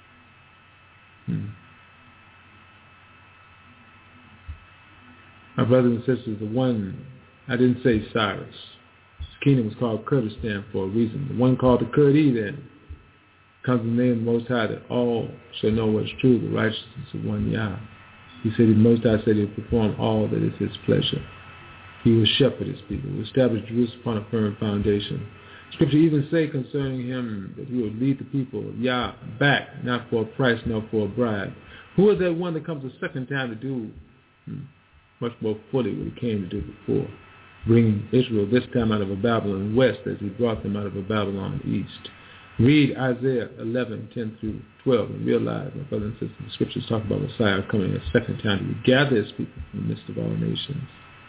My brothers and sisters, the one, I didn't say Cyrus. His kingdom was called Kurdistan for a reason. The one called the Kurdi then comes in the name of the Most High, that all shall know what's true, the righteousness of one Yah. He said, the Most High said he would perform all that is his pleasure. He will shepherd his people, will establish Jerusalem upon a firm foundation. Scripture even say concerning him that he will lead the people of Yah back, not for a price, nor for a bribe. Who is that one that comes a second time to do much more fully what he came to do before, bringing Israel this time out of a Babylon west as he brought them out of a Babylon east? Read Isaiah 11, 10 through 12, and realize, my brothers and sisters, the scriptures talk about Messiah coming a second time to gather his people from the midst of all nations.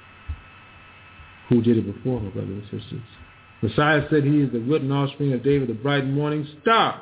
Who did it before, my brothers and sisters? Messiah said he is the root and offspring of David, the bright morning star.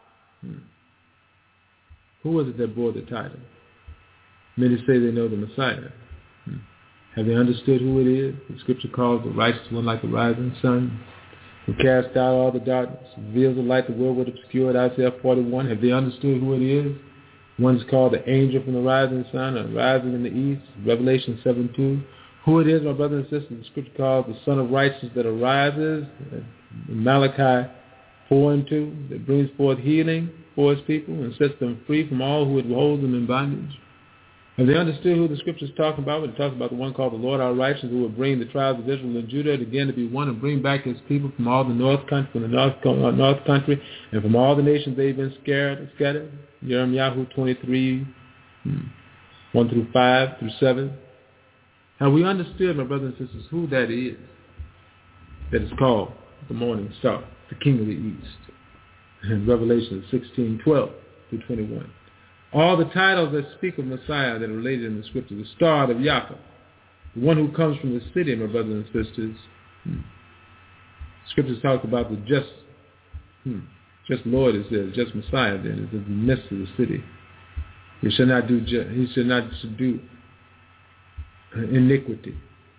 Who was it that bore the title? Many say they know the Messiah. Have they understood who it is? The scripture calls the righteous one like the rising sun, who cast out all the darkness, reveals the light the world would obscure. Isaiah 41. Have they understood who it is? One's called the angel from the rising sun, or rising in the east. Revelation 7:2. Who it is, my brothers and sisters, the scripture calls the Son of Righteousness that arises. Malachi 4:2, that brings forth healing for his people and sets them free from all who would hold them in bondage. Have they understood who the scriptures talk about? When it talks about the one called the Lord our righteous, who will bring the tribes of Israel and Judah again to be one and bring back his people from all the north country, and from all the nations they've been scattered. Jeremiah 23, 1 through 5 through 7. Have we understood, my brothers and sisters, who that is that is called the morning star, the king of the east? In Revelation 16:12 through 21. All the titles that speak of Messiah that are related in the scripture, the star of Yaakov, the one who comes from the city, my brothers and sisters. Scriptures talk about the just Lord is there, just Messiah then is in the midst of the city. He shall not subdue iniquity.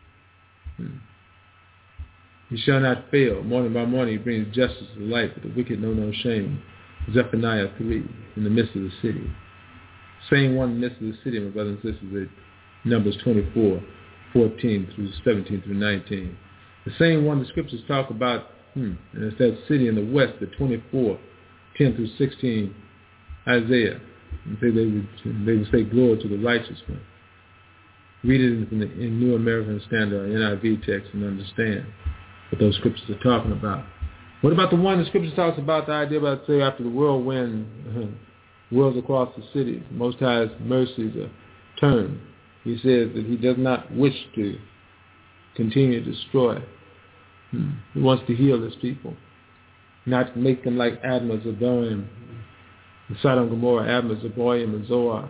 He shall not fail. Morning by morning he brings justice to light, but the wicked know no shame. Zephaniah 3, in the midst of the city. Same one in the midst of the city, my brothers and sisters, at Numbers 24, 14 through 17 through 19. The same one the scriptures talk about, and it's that city in the west, the 24, 10 through 16, Isaiah. And they would say, glory to the righteous one. Read it in New American Standard, NIV text, and understand what those scriptures are talking about. What about the one the scripture talks about, the idea about, say, after the whirlwind whirls across the city, the Most High's mercies are turned. He says that he does not wish to continue to destroy. He wants to heal his people, not make them like Admah, Zeboim, Sodom, Gomorrah, Admah, Zeboim, and Zoar.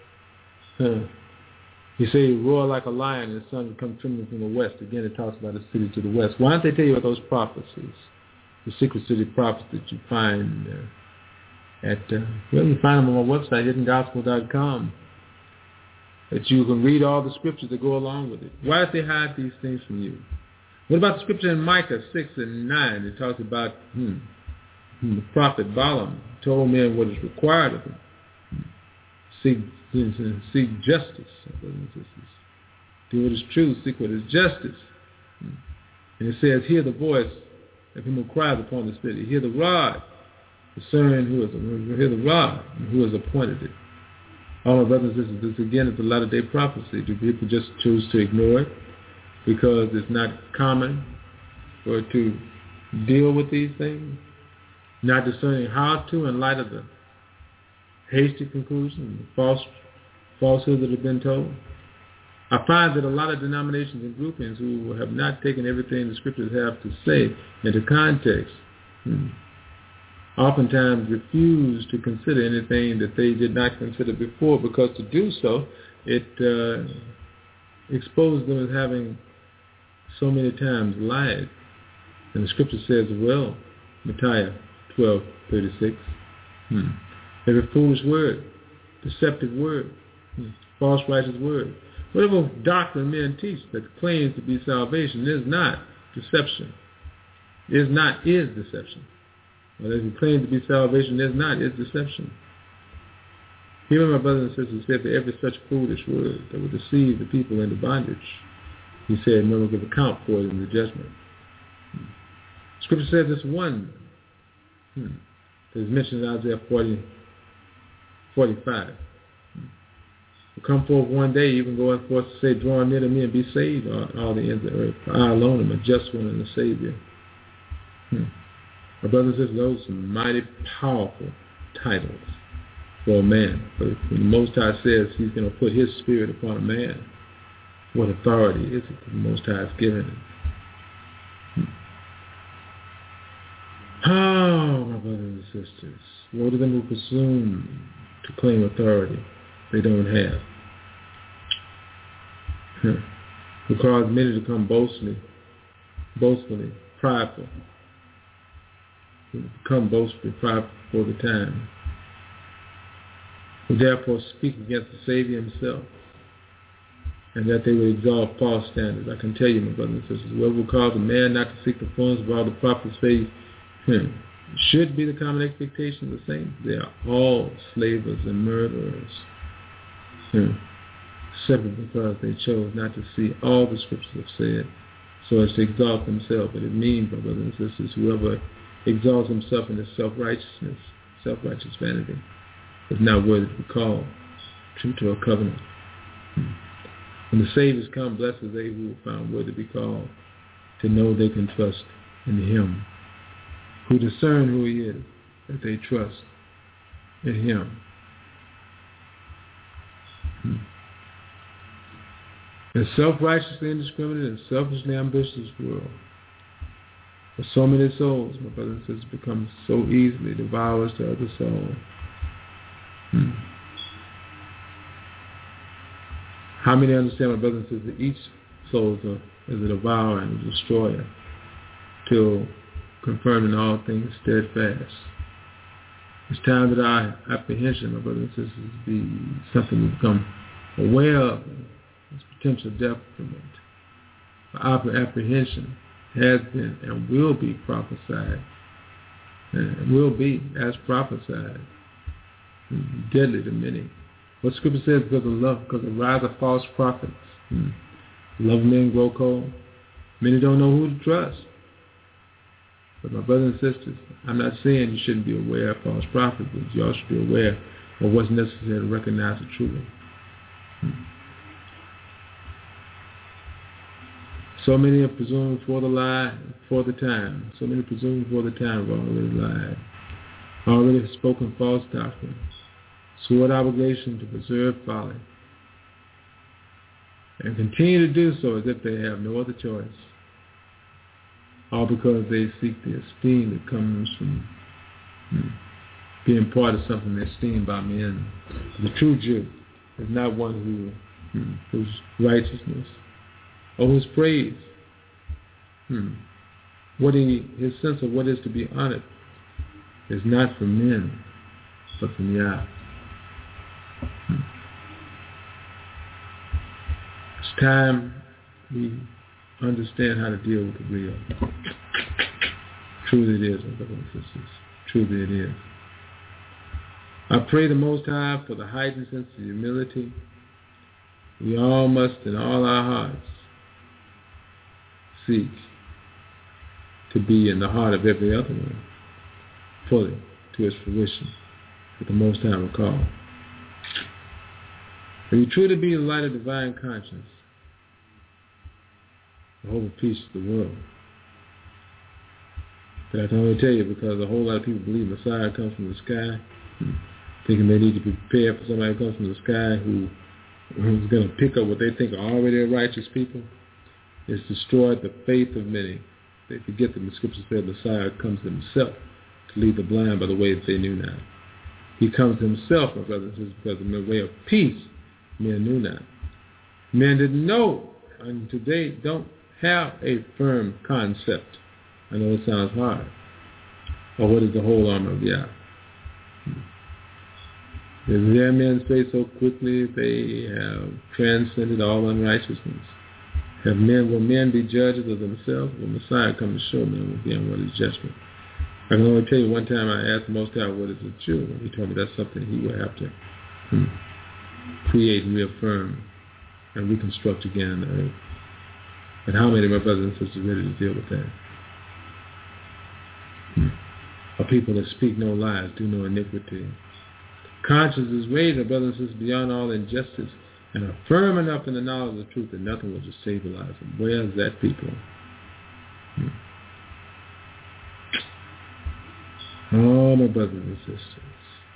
He said he roar like a lion and the sun will come trembling from the west. Again, it talks about the city to the west. Why don't they tell you about those prophecies? The secret city prophets that you find you find them on my website, hiddengospel.com, that you can read all the scriptures that go along with it. Why did they hide these things from you? What about the scripture in Micah 6 and 9? It talks about the prophet Balaam told men what is required of them. Seek justice, brothers and sisters. Do what is true, seek what is justice. And it says, hear the voice of him who cries upon the city. Hear the rod, discern hear the rod, who has appointed it. All my brothers and sisters, this again is a latter-day prophecy. Do people just choose to ignore it because it's not common or to deal with these things? Not discerning how to in light of the hasty conclusions, the falsehoods that have been told. I find that a lot of denominations and groupings who have not taken everything the scriptures have to say into context oftentimes refuse to consider anything that they did not consider before, because to do so, it exposed them as having so many times lied. And the scripture says, well, Micaiah 12:36, every foolish word, deceptive word, false righteous word, Whatever doctrine men teach that claims to be salvation is not deception. Is deception. Well, if you claim to be salvation is not, is deception. Here, my brothers and sisters, said for every such foolish word that would deceive the people into bondage, he said, no one will give account for it in the judgment. Scripture says this one that is mentioned in Isaiah 45. Will come forth one day, even going forth to say, draw near to me and be saved, all the ends of the earth. For I alone am a just one and a Savior. My brothers and sisters, those are some mighty powerful titles for a man. But when the Most High says he's going to put his spirit upon a man, what authority is it that the Most High has given him? Oh, my brothers and sisters, woe to them who presume to claim authority they don't have. Who cause many to come boastfully, prideful. Who become boastfully, prideful for the time. Who therefore speak against the Savior himself. And that they would exalt false standards. I can tell you, my brothers and sisters, whoever will cause a man not to seek the fullness of all the prophets' faith, should be the common expectation of the saints. They are all slavers and murderers. Simply because they chose not to see all the scriptures have said, so as to exalt themselves. But it means, my brothers and sisters, whoever exalts himself in his self-righteousness, self-righteous vanity, is not worthy to be called true to a covenant. When the Saviors come, blessed are they who are found worthy to be called, to know they can trust in him, who discern who he is, that they trust in him. In a self-righteously indiscriminate and selfishly ambitious world, where so many souls, my brothers and sisters, become so easily devourers to other souls. How many understand, my brothers and sisters, that each soul is a devourer and a destroyer, till confirming all things steadfast? It's time that our apprehension, my brothers and sisters, be something we become aware of, its potential detriment. Our apprehension has been and will be prophesied, and will be, as prophesied, deadly to many. What Scripture says, because of love, because of the rise of false prophets, love men grow cold. Many don't know who to trust. But my brothers and sisters, I'm not saying you shouldn't be aware of false prophets, but you all should be aware of what's necessary to recognize the truth. So many are presuming for the lie, for the time. So many presuming for the time have already lied, already spoken false doctrine, swore obligation to preserve folly, and continue to do so as if they have no other choice, all because they seek the esteem that comes from being part of something that's esteemed by men. The true Jew is not one whose righteousness or whose praise, his sense of what is to be honored, is not from men, but from Yah. It's time we understand how to deal with the real. Truly it is, my brothers and sisters. Truly it is. I pray the Most High for the heightened sense of humility we all must in all our hearts seek to be in the heart of every other one, fully to its fruition, that the Most High will call. If you truly be the light of divine conscience, the hope of peace to the world. But I can only tell you because a whole lot of people believe Messiah comes from the sky, thinking they need to be prepared for somebody who comes from the sky who's going to pick up what they think are already righteous people. It's destroyed the faith of many. They forget that the Scripture said Messiah comes himself to lead the blind by the way that they knew not. He comes himself, my brothers and sisters, because in the way of peace men knew not. Men didn't know, and today don't have a firm concept. I know it sounds hard. Or what is the whole armor of Yah? As their men say so quickly, they have transcended all unrighteousness. Will men be judges of themselves? Will Messiah come to show them will be on what is judgment? I can only tell you one time I asked the Most High, what is a Jew? And he told me that's something he will have to create and reaffirm and reconstruct again on the earth. And how many of my brothers and sisters are ready to deal with that? A people that speak no lies, do no iniquity. Conscience is raised, my brothers and sisters, beyond all injustice, and are firm enough in the knowledge of the truth that nothing will destabilize them. Where is that people? Oh, my brothers and sisters,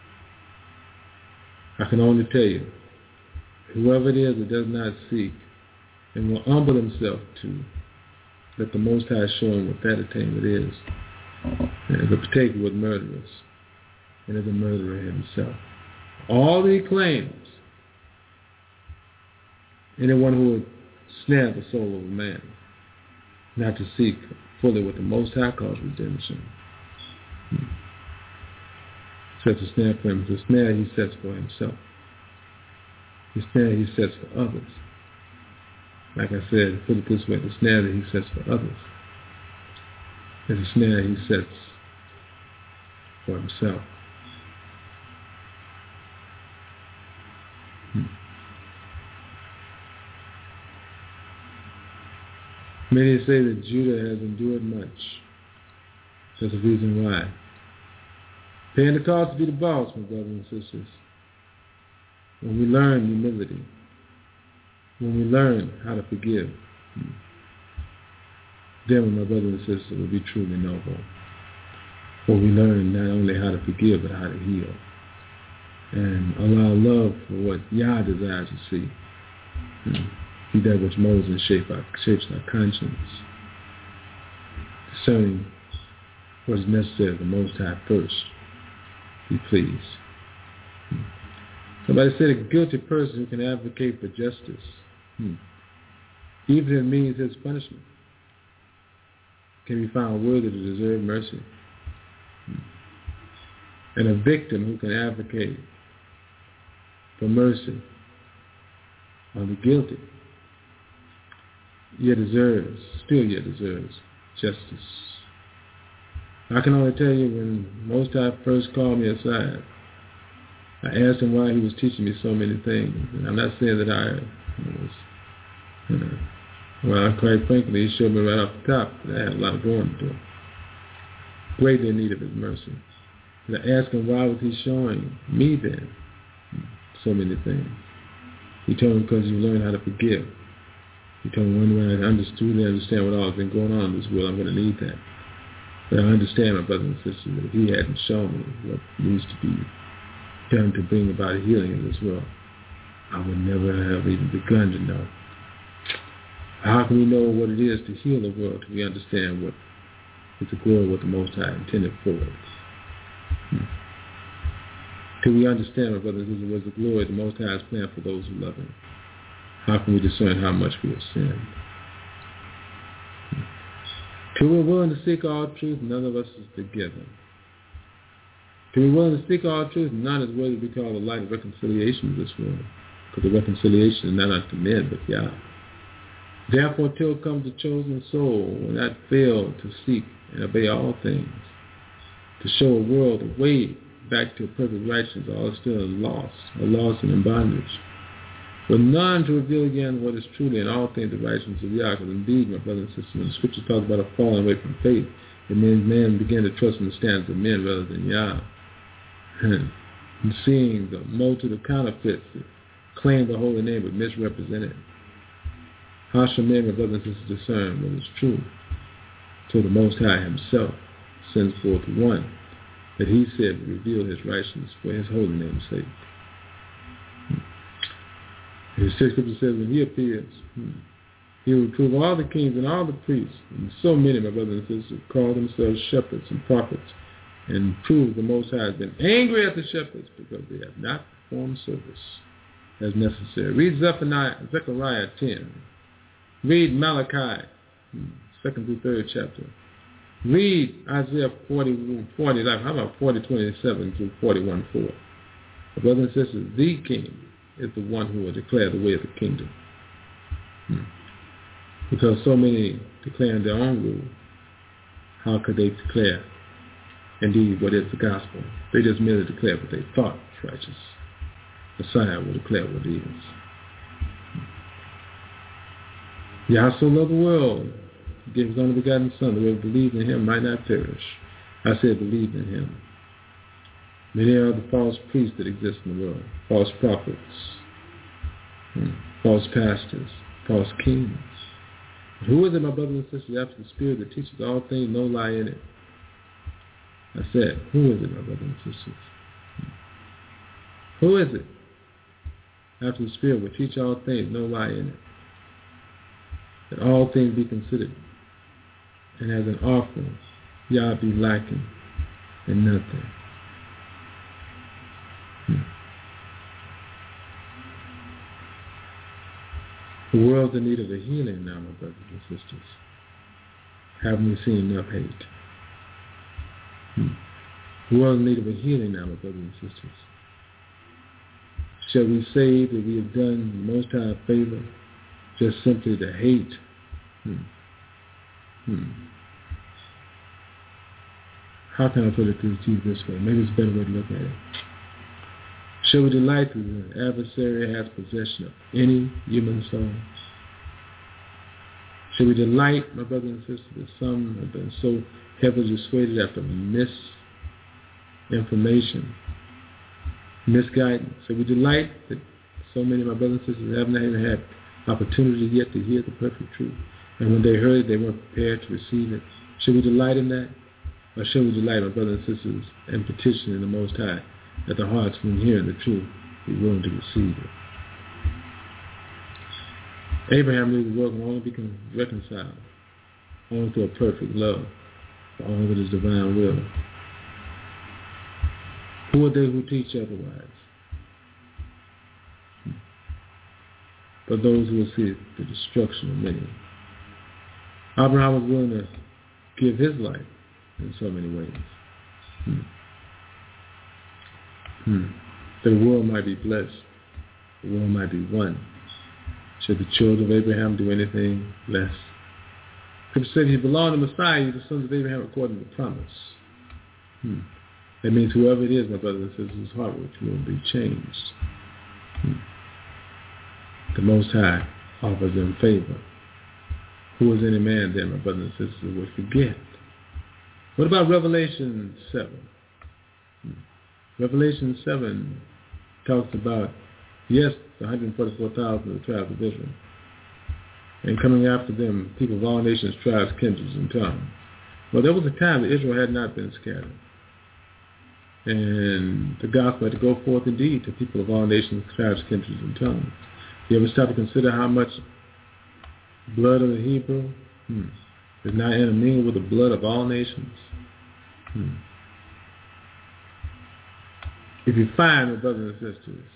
I can only tell you, whoever it is that does not seek and will humble himself to let the Most High show him what that attainment is, as a partaker with murderers, and as a murderer himself. All he claims, anyone who would snare the soul of a man, not to seek fully what the Most High calls redemption, sets a snare for him. The snare he sets for himself. The snare he sets for others. Like I said, put it this way, the snare that he sets for others is a snare he sets for himself. Many say that Judah has endured much. There's a reason why. Paying the cost to be the boss, my brothers and sisters. When we learn humility, when we learn how to forgive, then my brothers and sisters will be truly noble. For we learn not only how to forgive, but how to heal. And allow love for what Yah desires to see. Be that which molds and shapes our conscience. Discerning what is necessary of the Most High first. Be pleased. Somebody said a guilty person who can advocate for justice, even if it means his punishment, can be found worthy to deserve mercy. And a victim who can advocate for mercy on the guilty still deserves justice. I can only tell you when Most High first called me aside, I asked him why he was teaching me so many things. And I'm not saying that I was, well, quite frankly, he showed me right off the top that I had a lot of growing to do. Greatly in need of his mercy. And I asked him why was he showing me then so many things. He told me because you learn how to forgive. He told me when I understand what all has been going on in this world, I'm going to need that. But I understand, my brothers and sisters, that if he hadn't shown me what needs to be done to bring about healing in this world, I would never have even begun to know. How can we know what it is to heal the world till we understand what is the glory, what the Most High intended for it? Till we understand, my brothers and sisters, what is the glory the Most High's plan for those who love him? How can we discern how much we have sinned? Till we're willing to seek all truth, none of us is together. Till we're willing to seek all truth, none is worthy to be called the light of reconciliation of this world. Because the reconciliation is not unto men, but Yah. Therefore, till comes the chosen soul, will not fail to seek and obey all things, to show a world a way back to a perfect righteousness, all is still lost, or lost and in bondage. But none to reveal again what is truly in all things the righteousness of Yah. Because indeed, my brothers and sisters, when the scripture talks about a falling away from faith, it means man began to trust in the standards of men rather than Yah. And seeing the multitude of counterfeits that claim the holy name but misrepresent it. How shall men, my brothers and sisters, discern what is true? So the Most High himself sends forth one that he said would reveal his righteousness for his holy name's sake. His scripture says when he appears, he will reprove all the kings and all the priests, and so many, my brothers and sisters, call themselves shepherds and prophets, and prove the Most High has been angry at the shepherds because they have not performed service as necessary. Read Zechariah 10. Read Malachi, 2nd through 3rd chapter. Read Isaiah 40, how about 40:27 through 41:4. But brothers and sisters, the king is the one who will declare the way of the kingdom. Because so many declaring their own rule, how could they declare indeed what is the gospel? They just merely declare what they thought was righteous. Messiah will declare what it is. Yah so loved the world, he gave his only begotten Son, that whoever believed in him might not perish. I said believed in him. Many are the false priests that exist in the world, false prophets, false pastors, false kings. But who is it, my brothers and sisters, after the Spirit that teaches all things, no lie in it? I said, who is it, my brothers and sisters? Who is it? After the Spirit will teach all things, no lie in it. That all things be considered, and as an offering, Yah be lacking in nothing. The world's in need of a healing now, my brothers and sisters. Haven't we seen enough hate? The world's in need of a healing now, my brothers and sisters. Shall we say that we have done the Most High a favor just simply to hate? How can I put it to you this way? Maybe it's a better way to look at it. Shall we delight that the adversary has possession of any human soul? Shall we delight, my brothers and sisters, that some have been so heavily persuaded after misinformation, misguidance? Shall we delight that so many of my brothers and sisters haven't even had opportunity yet to hear the perfect truth? And when they heard it, they weren't prepared to receive it. Shall we delight in that? Or shall we delight, my brothers and sisters, and petition in the Most High that the hearts, when hearing the truth, be willing to receive it? Abraham knew the world can only be reconciled only through a perfect love, only with his divine will. Who are they who teach otherwise? But those who will see the destruction of many. Abraham was willing to give his life in so many ways. That the world might be blessed, the world might be one. Should the children of Abraham do anything less? Scripture said he belonged to Messiah, the sons of Abraham according to promise. That means whoever it is, my brothers and sisters, whose heart will be changed. The Most High offers them favor. Who is any man then, my brothers and sisters, would forget? What about Revelation 7? Revelation 7 talks about, yes, the 144,000 of the tribes of Israel, and coming after them, people of all nations, tribes, kindreds, and tongues. Well, there was a time that Israel had not been scattered, and the gospel had to go forth indeed to people of all nations, tribes, kindreds, and tongues. You ever stop to consider how much blood of the Hebrew is now intermingled with the blood of all nations? If you find, my brothers and sisters,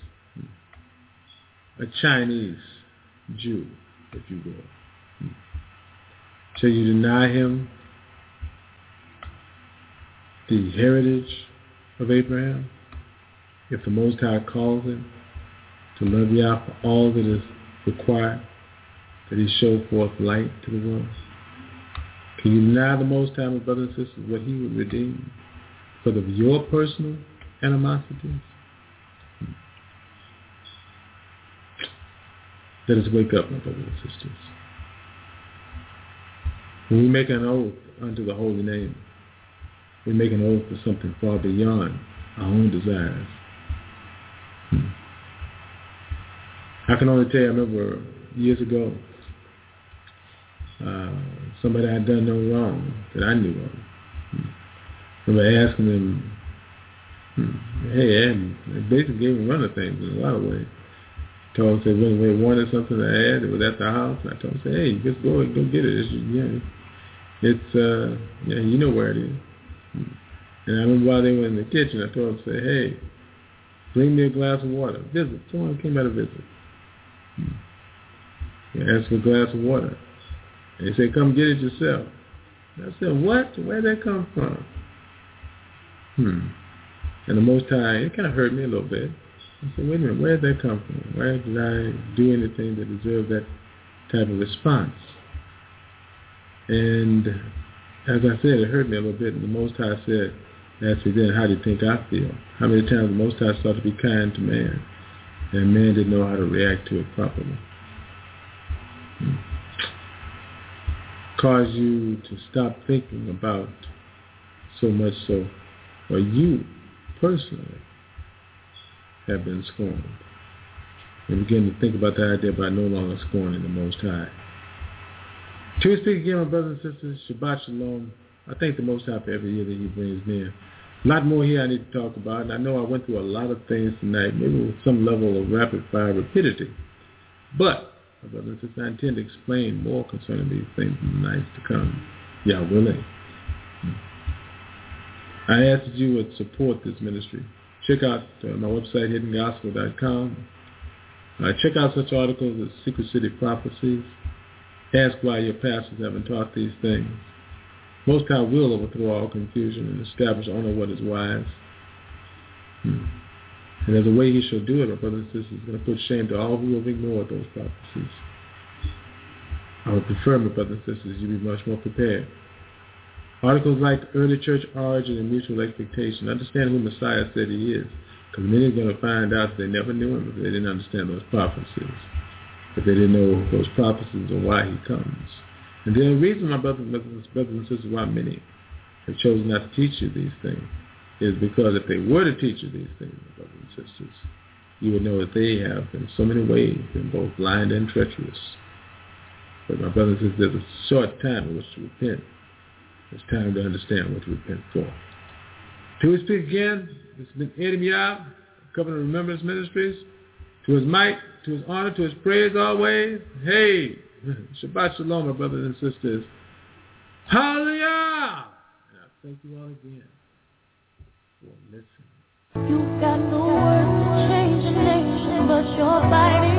a Chinese Jew, if you will, shall you deny him the heritage of Abraham? If the Most High calls him to love Yah for all that is required, that he show forth light to the world? Can you deny the Most High, my brothers and sisters, what he would redeem because of your personal animosities? Let us wake up, my brothers and sisters. When we make an oath unto the holy name, we make an oath for something far beyond our own desires. I can only tell you, I remember years ago, somebody had done no wrong that I knew of. I remember asking them, hey, and basically gave him run of things in a lot of ways. Told him, said, when they wanted something to add, it was at the house. And I told him, say, hey, just go get it. You know where it is. And I remember while they were in the kitchen, I told him, say, hey, bring me a glass of water. Visit. Someone came out to visit. Asked for a glass of water. And he said, come get it yourself. And I said, what? Where'd that come from? And the Most High, it kind of hurt me a little bit. I said, wait a minute, where did that come from? Where did I do anything that deserved that type of response? And as I said, it hurt me a little bit. And the Most High said, asked me then, how do you think I feel? How many times the Most High sought to be kind to man, and man didn't know how to react to it properly? Cause you to stop thinking about so much so, or you personally have been scorned. And begin to think about the idea about no longer scorning the Most High. To speak again, my brothers and sisters, Shabbat Shalom. I thank the Most High for every year that He brings near. A lot more here I need to talk about, and I know I went through a lot of things tonight, maybe with some level of rapid-fire rapidity. But, my brothers and sisters, I intend to explain more concerning these things in the nights to come. Yah willing. I ask that you would support this ministry. Check out my website, hiddengospel.com. Check out such articles as Secret City Prophecies. Ask why your pastors haven't taught these things. Most High will overthrow all confusion and establish only what is wise. And there's a way He shall do it, my brothers and sisters. He's going to put shame to all who have ignored those prophecies. I would prefer, my brothers and sisters, you be much more prepared. Articles like early church origin and mutual expectation. Understand who Messiah said He is. Because many are going to find out they never knew Him if they didn't understand those prophecies. If they didn't know those prophecies or why He comes. And the reason, my brothers and sisters, why many have chosen not to teach you these things is because if they were to teach you these things, my brothers and sisters, you would know that they have in so many ways been both blind and treacherous. But my brothers and sisters, there's a short time in which to repent. It's time to understand what to repent for. Till we speak again, this has been Edim Yah, Covenant Remembrance Ministries. To His might, to His honor, to His praise always. Hey, Shabbat Shalom, my brothers and sisters. Hallelujah! And I thank you all again for listening. You've got no words to change the nation, but you're fighting.